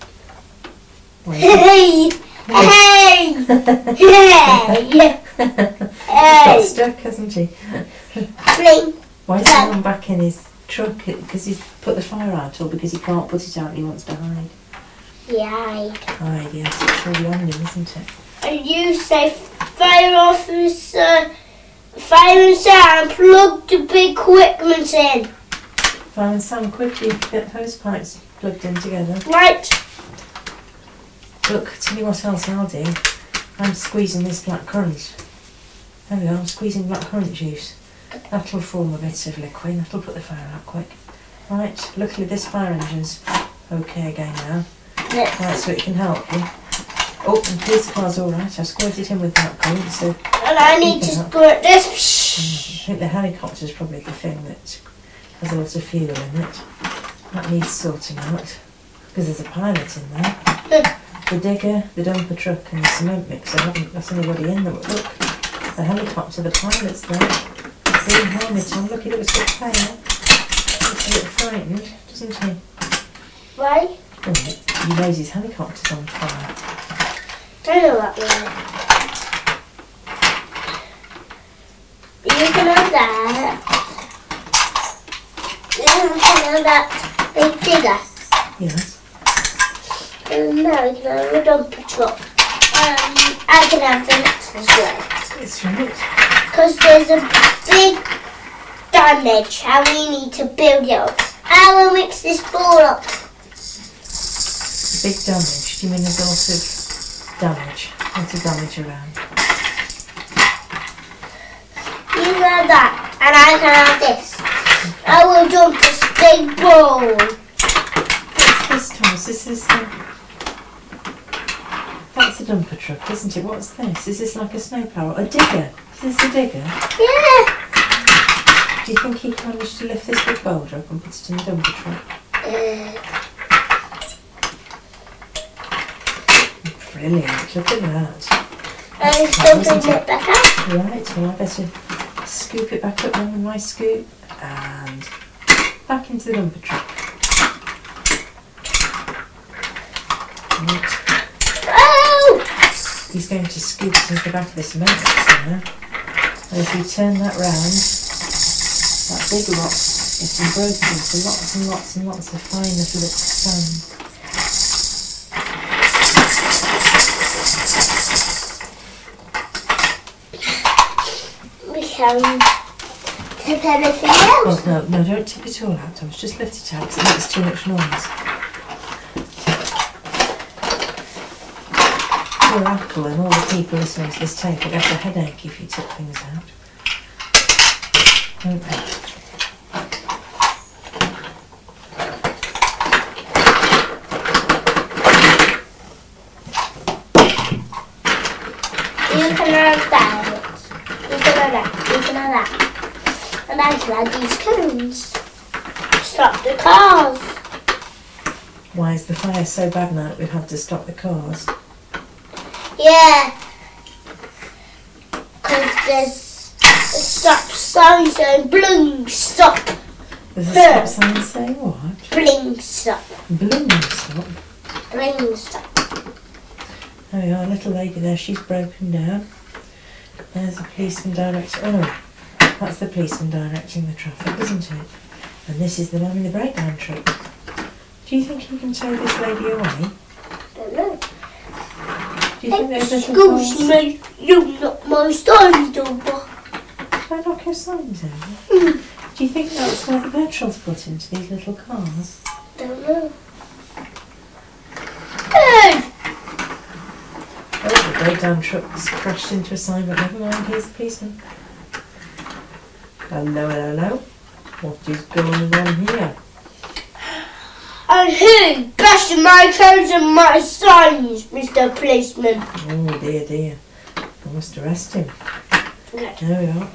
Hey! Hey! Hey! Hey! He's got stuck, hasn't he? Bling. Why is he gone back in his truck? Because he's put the fire out, or because he can't put it out and he wants to hide? Yeah, hide. Hide, yes. It's really on him, isn't it? And you say, Fire Officer, Fire and Sam, plug the big equipment in. Fire and Sam, quickly get hose pipes plugged in together. Right. Look, tell you what else I'll do. I'm squeezing this black currant. There we go, I'm squeezing black currant juice. That'll form a bit of liquid, that'll put the fire out quick. Right, luckily this fire engine's okay again now. Yeah. Right, so it can help you. Oh, and police car's alright, I squirted him with black currant, so... And I need to squirt this. I think the helicopter's probably the thing that has a lot of fuel in it. That needs sorting out, because there's a pilot in there. The digger, the dumper truck and the cement mixer haven't got anybody in them. But look, the helicopter, the pilot's there. Green helmet on, look, he looks a bit pale. Looks a bit frightened, doesn't he? Why? Oh, he knows his helicopter's on fire. I know that one. You can have that. You can have that big digger. Yes. And now you can have a dumper truck. Um, I can have the next as well. It's right. Because there's a big damage and we need to build it up. I will mix this ball up. Big damage? Do you mean there's a lot of damage? Lots of damage around? You can have that and I can have this. I will dump this big ball. What's this, Thomas? This is... Uh, That's a dumper truck, isn't it? What's this? Is this like a snow plough? A digger? Is this a digger? Yeah. Do you think he managed to lift this big boulder up and put it in the dumper truck? Uh, Brilliant, look at that. I'm scooping it back up. Right, well I better scoop it back up then with my scoop and back into the dumper truck. Right. He's going to scoop it into the back of the cement mixer now. And if we turn that round, that big rock gets broken into lots and lots and lots of fine little bits of sand. We can tip everything else. Oh, no, no, don't tip it all out, Thomas. Just lift it out because it makes too much noise. Poor Apple and all the people listening to this tape will get a headache if you tip things out. Won't they? You can have that. You can have that. You can have that. And I can have these cones. Stop the cars. Why is the fire so bad now that we've had to stop the cars? Yeah, because there's a stop sign saying bling stop. There's a stop sign saying what? Bling stop. Bling stop? Bling stop. There we are, a little lady there, she's broken down. There's a policeman directing, oh, that's the policeman directing the traffic, isn't it? And this is the man in the breakdown truck. Do you think he can tow this lady away? Don't know. Do you think there's little Excuse cars? me, you knocked my signs over. Can I knock your signs over? Hmm. Do you think that's where the petrol's put into these little cars? Don't know. Hey! Oh, the breakdown truck's crashed into a sign, but never mind, here's the policeman. Hello, hello, hello. What is going on here? And who bashing my clothes and my signs, Mister Policeman? Oh dear, dear. I must arrest him. Okay. There we are.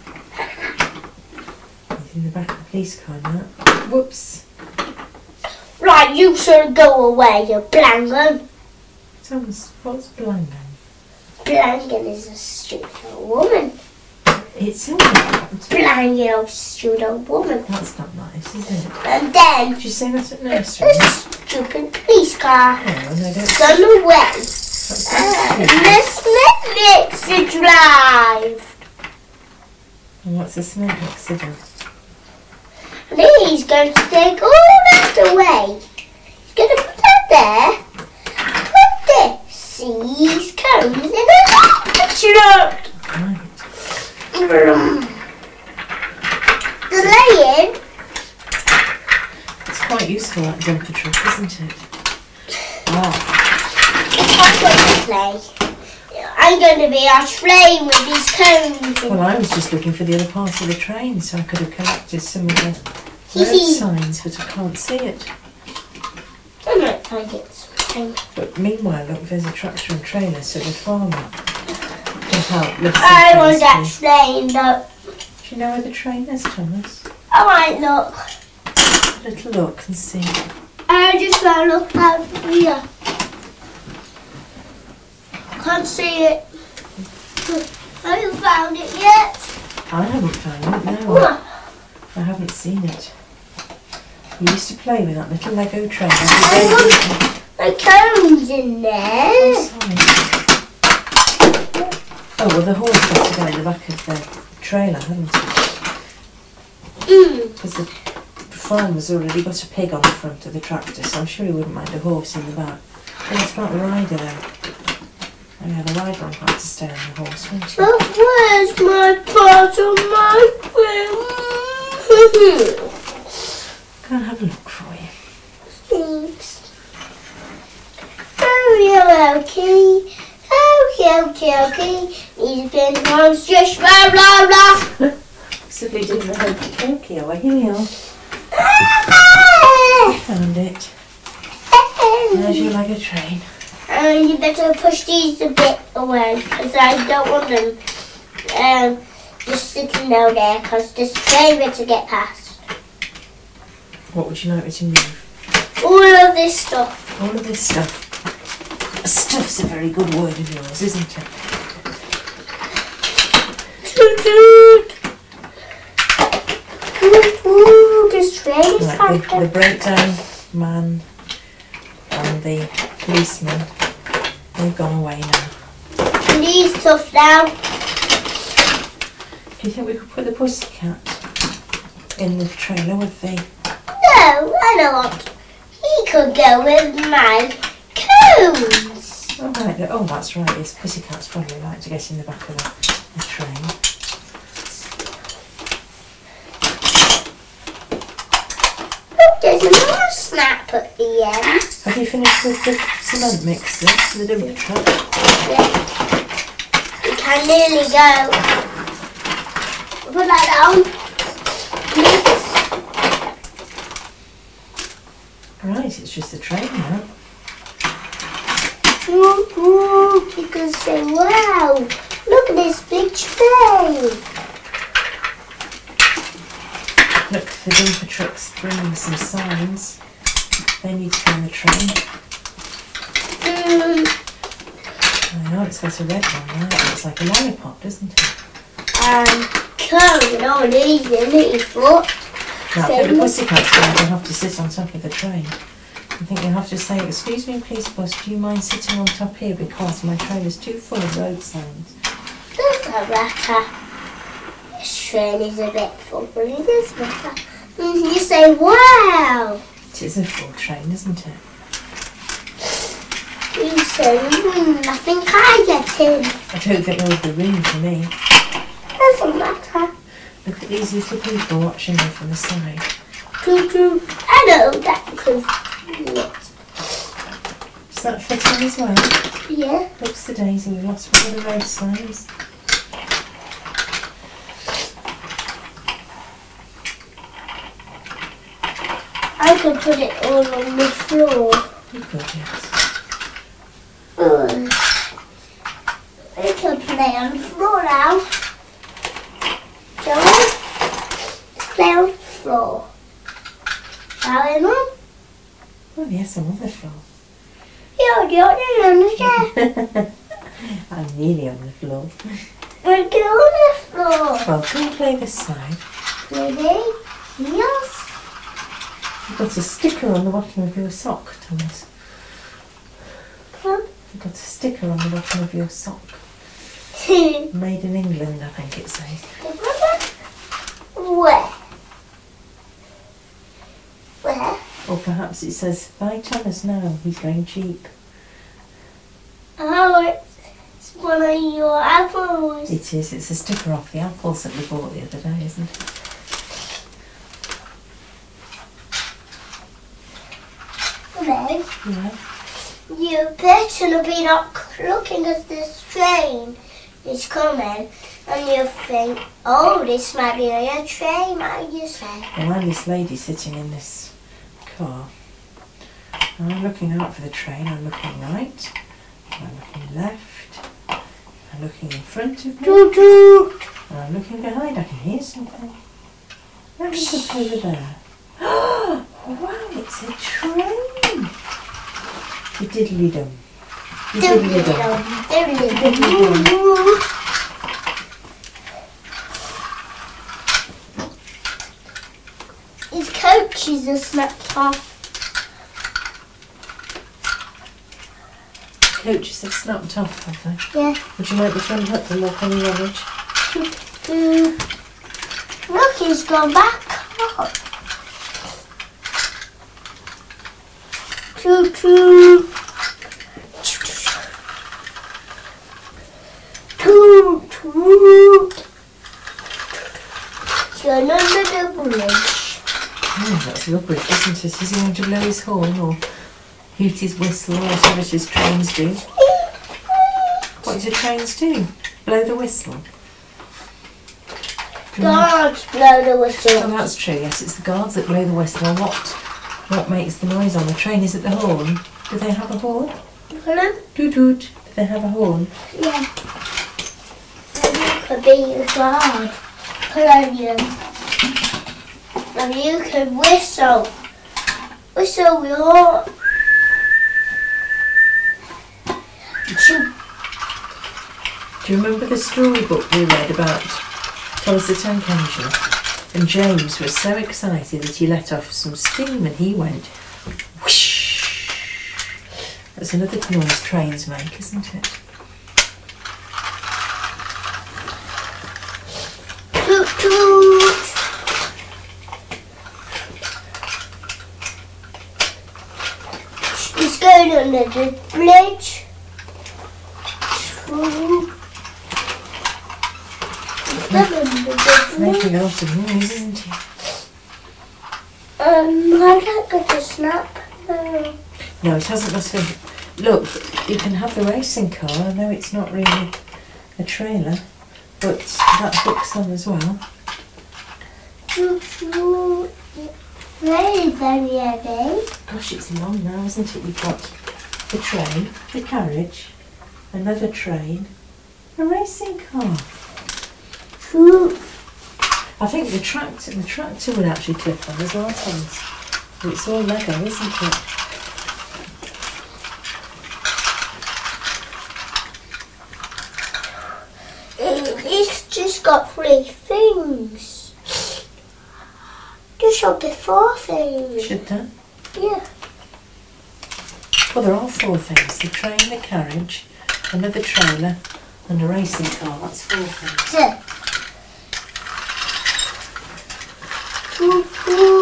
He's in the back of the police car now. Whoops. Right, you should go away, you blangon. Thomas, what's Blangan? Blangon is a stupid old woman. It sounds like that. Blangon old stupid old woman. That's not nice, is it? And then Did you say that at nursery? a stupid police car. Oh, and they don't... Gone away. That's Uh, cute. Miss Mixer Drive. And what's the cement mixer do? And he's going to take all that away. He's going to put that there. Put this. Sees cones in a truck. Right. The laying. It's quite useful, that dumper truck, isn't it? Wow. I'm going to play. I'm going to be our train with these cones. Well, I was just looking for the other part of the train so I could have collected some of the Hee road hee. signs, but I can't see it. I might find it sometime. But meanwhile, look, there's a tractor and trailer, so the farmer can help listen I to want this that thing. train though. Do you know where the train is, Thomas? I might look. Have a little look and see. I just want to look out here. Can't see it. Have you found it yet? I haven't found it, no. What? I haven't seen it. We used to play with that little Lego train every day. didn't we? The cones in there. Sorry. Oh, well, the horse got to go in the back of the trailer, hadn't it? Mm. Because the farmer's already got a pig on the front of the tractor, so I'm sure he wouldn't mind a horse in the back. But it's about the rider, though. Oh, yeah, the rider will have to stay on the horse, won't he? But where's my part of my film? Go and have a look for you. Thanks. Oh, you're okay. Oh, okay, okay. These pins ones just blah, blah, blah. So we did the hokey pokey. Oh, here we are. Found it. There's your Lego train. And you better push these a bit away because I don't want them um, just sitting down there because this train will to get past. What would you like me to move? All of this stuff. All of this stuff. Stuff's a very good word of yours, isn't it? Toot toot. Toot toot. This train is Right, the, the coming. breakdown man and the policeman, they've gone away now. And these stuff now. Do you think we could put the pussycat in the trailer with the... No, I don't want. He could go with my cones. Oh, right, the- oh that's right, yes, pussycats probably like to get in the back of the, the train. Look, there's another snap at the end. Have you finished with the cement mixer, the dumper truck? Yeah. We can nearly go. Put that down. Right, it's just the train now. Ooh, ooh, you can say, wow, look at this big train. Look, the dumper truck's bringing some signs. They need to be on the train. Mm, I know, it's got a red one there. It's like a lollipop, doesn't it? and cone on these in his foot. Now, I think the pussycat's going to have to sit on top of the train. I think you'll have to say, excuse me, police bus, do you mind sitting on top here because my train is too full of road signs? Doesn't matter. This train is a bit full, but it does matter. And you say, wow. It is a full train, isn't it? You say, mm, I think I get in. I don't think there would be room for me. Doesn't matter. Look at these little people watching me from the side. Toot toot. I know that because what? Does that fit in as well? Yeah. Looks the daisy, we lost one of the road signs. I could put it all on the floor. You could, yes. Uh, we can play on the floor now. Shall we? Let's play on the floor. Shall we, Mum? Oh yes, I'm on the floor. You're you're on the chair. I'm nearly on the floor. We're going on the floor. Well, can we play this side? Ready? Yes. You've got a sticker on the bottom of your sock, Thomas. Huh? You've got a sticker on the bottom of your sock. Made in England, I think it says. Where? Where? Or perhaps it says, buy Thomas now, he's going cheap. Oh, it's one of your apples. It is, it's a sticker off the apples that we bought the other day, isn't it? Meg, Yeah. you better be not looking at this train. It's coming, and you think, oh, this might be a train, might you say? Well, I'm this lady sitting in this car. And I'm looking out for the train, I'm looking right, I'm looking left, I'm looking in front of me, Toot toot. and I'm looking behind, I can hear something. Let's look over there. Oh, wow, it's a train! The diddly-dum. The diddly-dum. Diddly-dum. His coaches are snapped off. Coaches have snapped off, have they? Yeah. Would you like me to unhook them walk on the rubbish? Mm. Look, he's gone back up. Toot toot. Toot toot. It's going under the bridge. Oh, that's rubbish, isn't it? Is he going to blow his horn or hoot his whistle or whatever his trains do? What do trains do? Blow the whistle? Guards blow the whistle. Oh, that's true, yes, it's the guards that blow the whistle. And what, what makes the noise on the train? Is it the horn? Do they have a horn? Hello? Toot toot. Do they have a horn? Yeah. And you could be a guard. Hello, and you can whistle. Whistle your... Do you remember the storybook we read about Thomas the Tank Engine? And James was so excited that he let off some steam and he went whoosh. That's another noise trains make, isn't it? Toot toot. He's going under the bridge. Toot. Making a lot of noise, isn't he? Um, I don't get to snap. No. No, it hasn't got a... Look, you can have the racing car. I know it's not really a trailer, but that hooks on as well. Toot toot. Very, very heavy. Gosh, it's long now, isn't it? You've got the train, the carriage, another train, a racing car. Toot. I think the tractor, the tractor would actually clip on as well, Thomas. But it's all Lego, isn't it? It's just got three things. There should be four things. Should there? Yeah. Well, there are four things. The train, the carriage, another trailer, and a racing car. That's four things. Toot toot.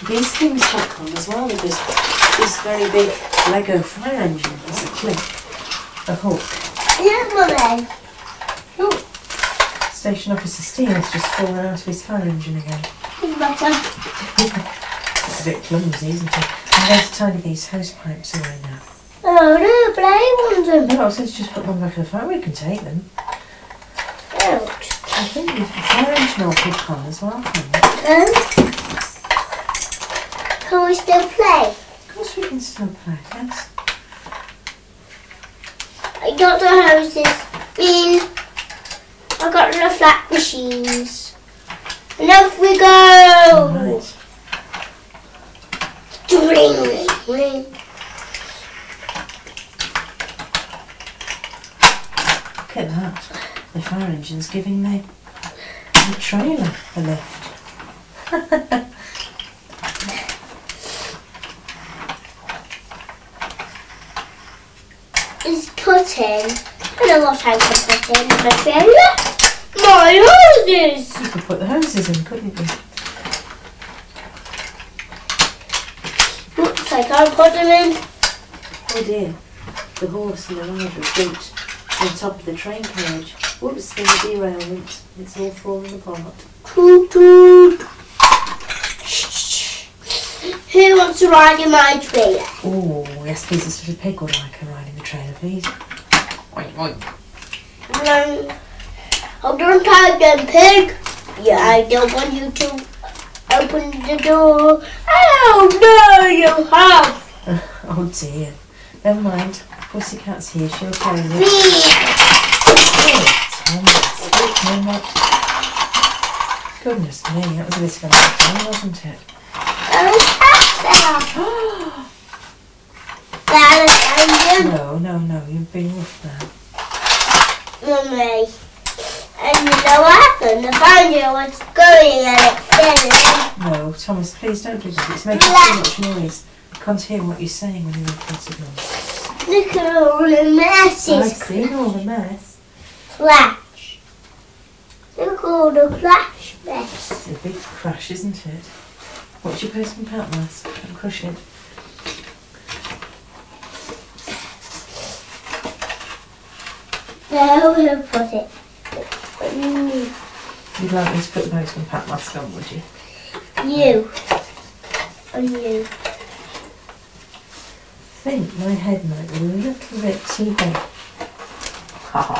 these things hook on as well because this very big Lego fire engine is a clip, a hook. Yeah, Mummy. Oh, Station Officer Steve has just fallen out of his fire engine again. Better. It's a bit clumsy, isn't it? I'm going to tidy these hose pipes away now. Oh no, but I want them. No, I was going to just put one back in the fire. We can take them. Ouch. I think the fire engine will hook on as well. Can Um, can we still play? Of course we can still play, yes. I got the hoses in. I got the flat machines. And off we go. Right. Ring, ring. Look at that. The fire engine's giving the, the trailer a lift. It's putting. I know what I can put in the trailer. My hoses. You could put the hoses in, couldn't you? Looks like I'll put them in. Oh dear. The horse and the rider are built on top of the train carriage. Whoops, there's a derailment. It's all falling apart. Toot toot. Who wants to ride in my trailer? Oh, yes, please. This little pig would like a ride in the trailer, please. Oink, oink. Um, hold on tight then, pig. Yeah, I don't want you to open the door. Oh, no, you have. Oh dear. Never mind. Pussycat's here. She'll carry this. Me. Goodness me, that was a bit of a thing, wasn't it? No, no, no, you've been rough now. Mummy. And you know what happened? The finder was going and it fell. No, Thomas, please don't do that. It's making too much noise. I can't hear what you're saying when you're recording on. Look at all the messes. I've seen all the mess. Flash. Look at all the flash mess. It's a big crash, isn't it? What's your postman pat mask? Don't crush it. There we'll put it. Mm. You'd like me to put the postman pat mask on, would you? You. And you. I think my head might be a little bit too big. Ha ha.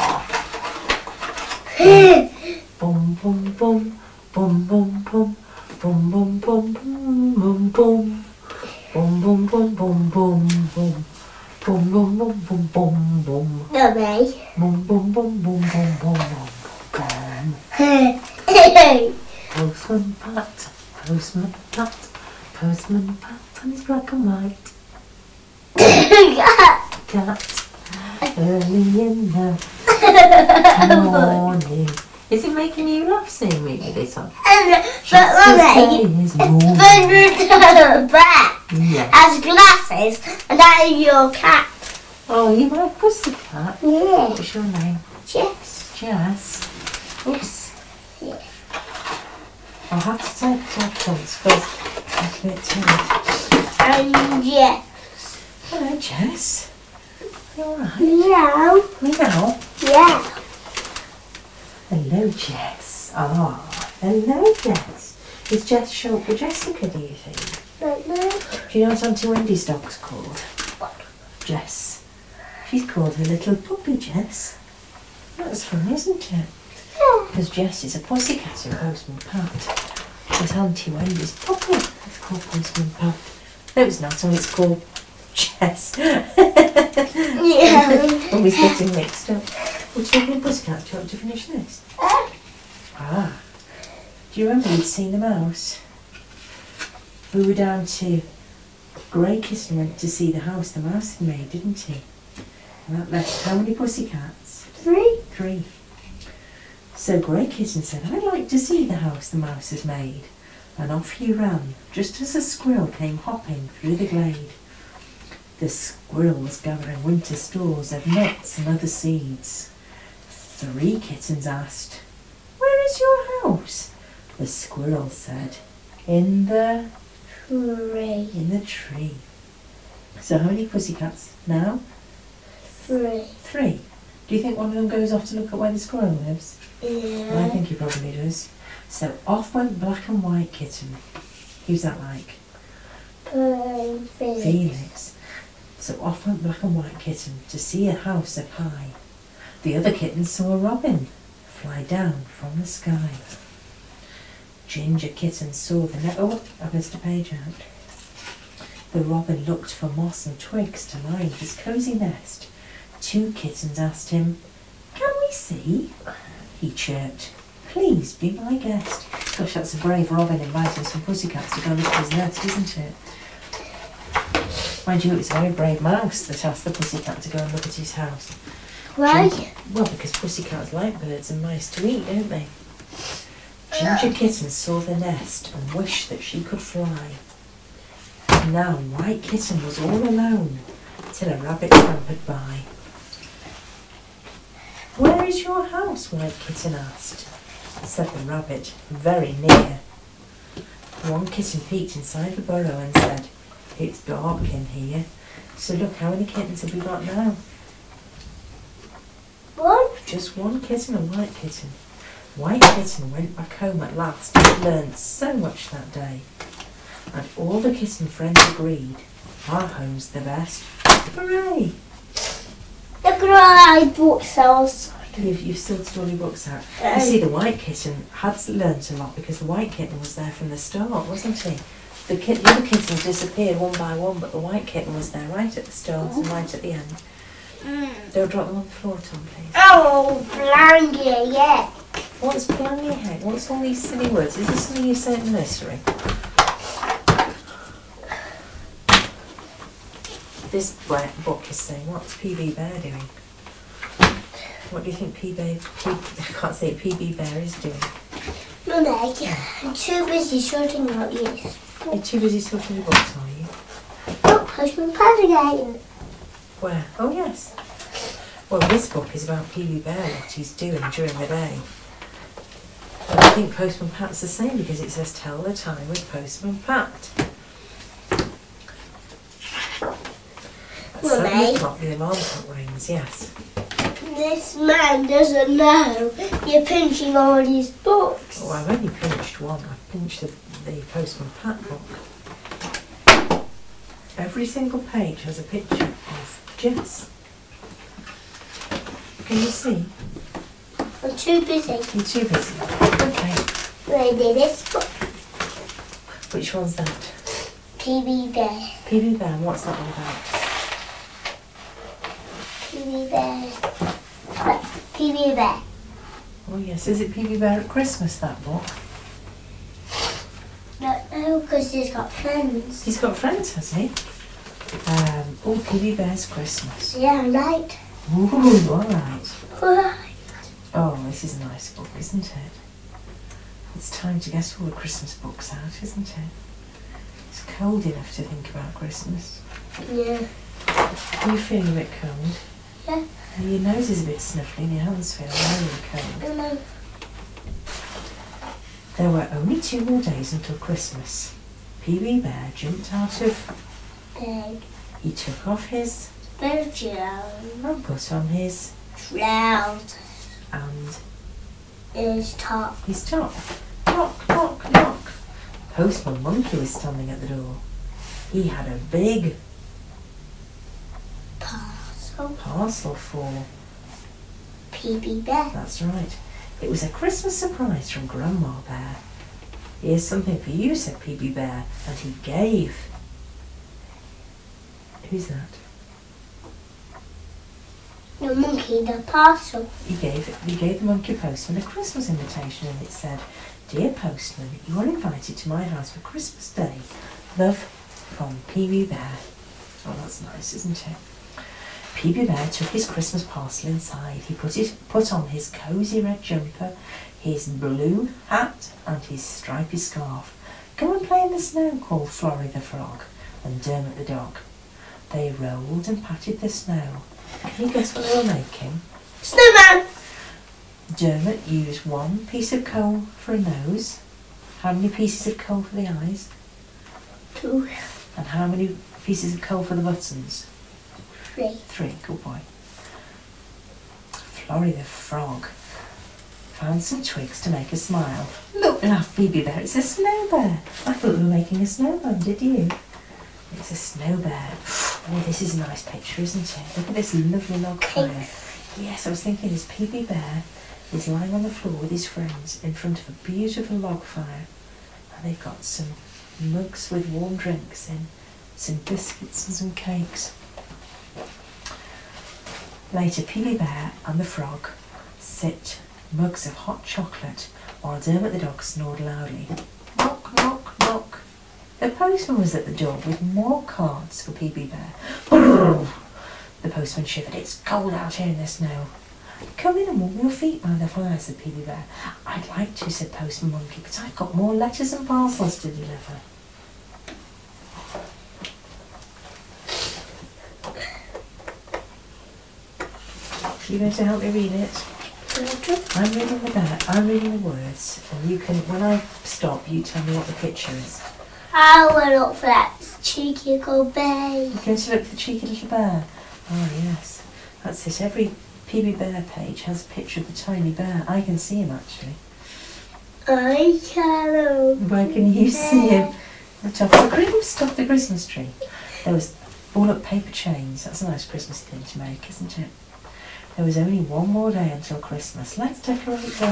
Boom, boom, boom. Boom, boom, boom. Boom, boom, boom, boom, boom, boom. Boom, boom, boom, boom, boom, boom. Boom, boom, boom, boom, boom, boom. Mummy. Boom, boom, boom, boom, boom, boom, boom. Postman Pat, Postman Pat, Postman Pat, and he's black and white. Cat, early in the morning. Is it making you laugh seeing me with this on? But Mummy, the bat Yeah. has glasses and that is your cat. Oh, you my pussycat? Yeah. What's your name? Jess. Jess. Oops. Yeah. I'll have to take it off once because it's a bit timid. And Jess. Hello, Jess. You alright? Meow. Meow. Yeah. Hello, Jess. Ah, hello, Jess. Is Jess short for Jessica, do you think? But no. Do you know what Auntie Wendy's dog's called? What? Jess. She's called her little puppy Jess. That's fun, isn't it? Yeah. Because Jess is a pussycat in Postman Pat. But Auntie Wendy's puppy is called Postman Pat. No, it's not, so it's called Jess. Yeah. Always getting mixed up. Well, talking of pussycats, do you want to finish this? Ah. Do you remember we'd seen the mouse? We were down to Grey Kitten went to see the house the mouse had made, didn't he? And that left how many pussycats? Three. Three. So Grey Kitten said, I'd like to see the house the mouse has made. And off he ran, just as a squirrel came hopping through the glade. The squirrel was gathering winter stores of nuts and other seeds. Three kittens asked, Where is your house? The squirrel said, In the Three. In the tree. So how many pussycats now? Three. Three. Do you think one of them goes off to look at where the squirrel lives? Yeah. I think he probably does. So off went Black and White Kitten. Who's that like? Um, Felix. Felix. So off went Black and White Kitten to see a house up high. The other kittens saw a robin fly down from the sky. Ginger Kitten saw the net. Oh, I missed a page out. The robin looked for moss and twigs to line his cosy nest. Two kittens asked him, "Can we see?" He chirped, "Please be my guest." Gosh, that's a brave robin inviting some pussycats to go look at his nest, isn't it? Mind you, it was a very brave mouse that asked the pussycat to go and look at his house. Why? Ginger, well, because pussycats like birds and mice to eat, don't they? Ginger Kitten saw the nest and wished that she could fly. Now White Kitten was all alone till a rabbit scampered by. "Where is your house?" White Kitten asked. Said the rabbit, "Very near." One kitten peeked inside the burrow and said, "It's dark in here." So look, how many kittens have we got now? One. Just one kitten, a White Kitten. White Kitten went back home at last and learned so much that day. And all the kitten friends agreed, our home's the best. Hooray! Look at all my bookshelves. You've, you've still storybooks out. Um, You see, the White Kitten had learnt a lot because the White Kitten was there from the start, wasn't he? The, kit, the other kittens disappeared one by one, but the White Kitten was there right at the start and right at the end. Mm. Don't drop them on the floor, Tom, please. Oh, blanket, yeah. What's behind your head? What's all these silly words? Is this something you say at the nursery? This book is saying, what's P B Bear doing? What do you think P B, P, I can't say it, P B Bear is doing? Mummy, I'm too busy sorting out yours. You're too busy sorting your books, are you? Oh, Postman Pat again. Where? Oh, yes. Well, this book is about P B Bear, what he's doing during the day. And I think Postman Pat's the same because it says, "Tell the time with Postman Pat." At Mummy. seven o'clock, the alarm clock rings, yes. This man doesn't know you're pinching all these books. Oh, I've only pinched one. I've pinched the, the Postman Pat book. Every single page has a picture of Jess. Can you see? I'm too busy. You're too busy. Okay. Ready this book. Which one's that? P B Bear. P B Bear, what's that all about? P B Bear. Look, P B Bear. Oh yes, is it P B Bear at Christmas, that book? No, no, because he's got friends. He's got friends, has he? Um, oh, P B Bear's Christmas. Yeah, right. Ooh, alright. Right. Oh, this is a nice book, isn't it? It's time to get all the Christmas books out, isn't it? It's cold enough to think about Christmas. Yeah. Are you feeling a bit cold? Yeah. And your nose is a bit snuffly and your hands feel really cold. I know. There were only two more days until Christmas. P B Bear jumped out of Big. He took off his Virgin. and put on his Trousers. and His top. his top. Knock, knock, knock. Postman Monkey was standing at the door. He had a big Parcel. parcel for... P B Bear. That's right. It was a Christmas surprise from Grandma Bear. "Here's something for you," said P B Bear, and he gave... Who's that? The monkey, the parcel. He gave, he gave the monkey postman a Christmas invitation, and it said, "Dear postman, you are invited to my house for Christmas Day. Love, from P B Bear." Oh, that's nice, isn't it? P B Bear took his Christmas parcel inside. He put it put on his cosy red jumper, his blue hat, and his stripy scarf. "Go and play in the snow," called Florrie the frog and Dermot the dog. They rolled and patted the snow. Can you guess what they were making? Snowman. Dermot used one piece of coal for a nose. How many pieces of coal for the eyes? Two. And how many pieces of coal for the buttons? Three. Three, good boy. Florrie the frog found some twigs to make a smile. Look, laughed Phoebe Bear, it's a snow bear. I thought we were making a snowman, did you? It's a snow bear. Oh, this is a nice picture, isn't it? Look at this lovely log fire. Yes, I was thinking this Phoebe Bear is lying on the floor with his friends in front of a beautiful log fire. And they've got some mugs with warm drinks in, some biscuits and some cakes. Later, Phoebe Bear and the frog sipped mugs of hot chocolate while Dermot the dog snored loudly. Knock, knock, knock. The postman was at the door with more cards for Phoebe Bear. The postman shivered. It's cold out here in the snow. Come in and warm your feet by the fire, said Phoebe Bear. I'd like to, said Postman Monkey, but I've got more letters and parcels to deliver. Are you going to help me read it? I'm reading the back, I'm reading the words, and you can, when I stop, you tell me what the picture is. I want to look for that cheeky little bear. You're going to look for the cheeky little bear? Oh, yes. That's it. Every Phoebe Bear page has a picture of the tiny bear. I can see him, actually. I can. Where can you see him? The top of the Christmas, top of the Christmas tree. There was all-up paper chains. That's a nice Christmas thing to make, isn't it? There was only one more day until Christmas. Let's decorate the,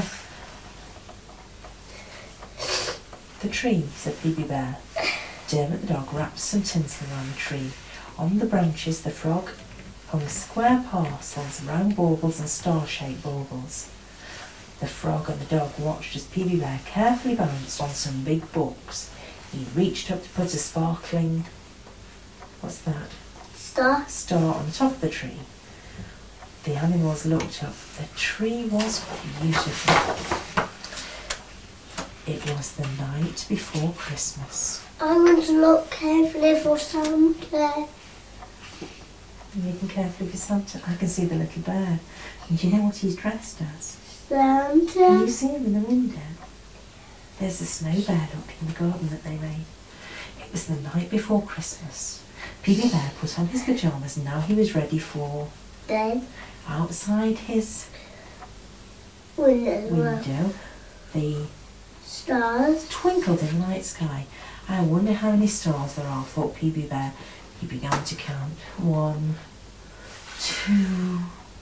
the tree, said Phoebe Bear. Dermot the dog wrapped some tinsel around the tree. On the branches, the frog hung square parcels, round baubles and star-shaped baubles. The frog and the dog watched as Phoebe Bear carefully balanced on some big books. He reached up to put a sparkling, what's that? Star. Star on the top of the tree. The animals looked up. The tree was beautiful. It was the night before Christmas. I want to look carefully for Santa. You can carefully for Santa. I can see the little bear. And do you know what he's dressed as? Santa. Can you see him in the window? There's the snow bear, look, in the garden that they made. It was the night before Christmas. Phoebe Bear put on his pyjamas and now he was ready for... Bed. Outside his Window. window, the Stars. twinkled in the night sky. I wonder how many stars there are, thought Phoebe Bear. He began to count. One, two,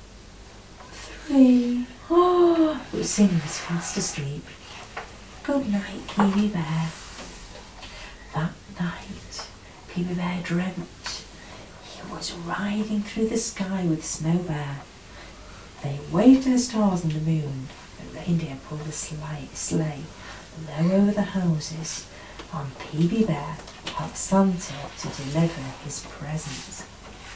three. Oh, it was soon he was fast asleep. Good night, Phoebe Bear. That night, Phoebe Bear dreamt he was riding through the sky with Snow Bear. They waved to the stars and the moon. The reindeer pulled a sleigh, sleigh low over the houses, and Phoebe Bear helped Santa to deliver his presents.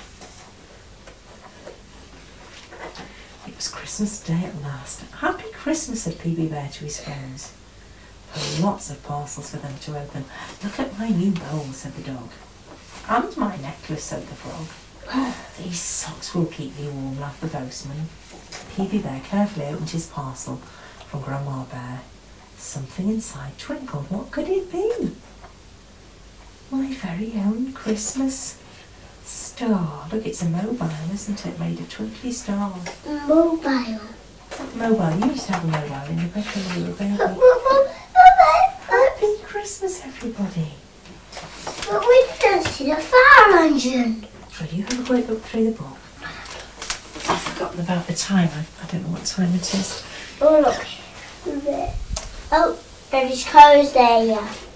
It was Christmas Day at last. Happy Christmas, said Phoebe Bear to his friends. There were lots of parcels for them to open. Look at my new bowl, said the dog. And my necklace, said the frog. Oh, these socks will keep me warm, laughed the postman. Phoebe Bear carefully opened his parcel from Grandma Bear. Something inside twinkled. What could it be? My very own Christmas star. Look, it's a mobile, isn't it? Made of twinkly stars. Mobile. Mobile. You used to have a mobile in your bedroom when you were a baby. Happy Christmas, everybody. But we didn't see the fire engine. Will you have a quick look through the book? I've forgotten about the time. I, I don't know what time it is. Oh, look. Oh, there is clothes there, yeah.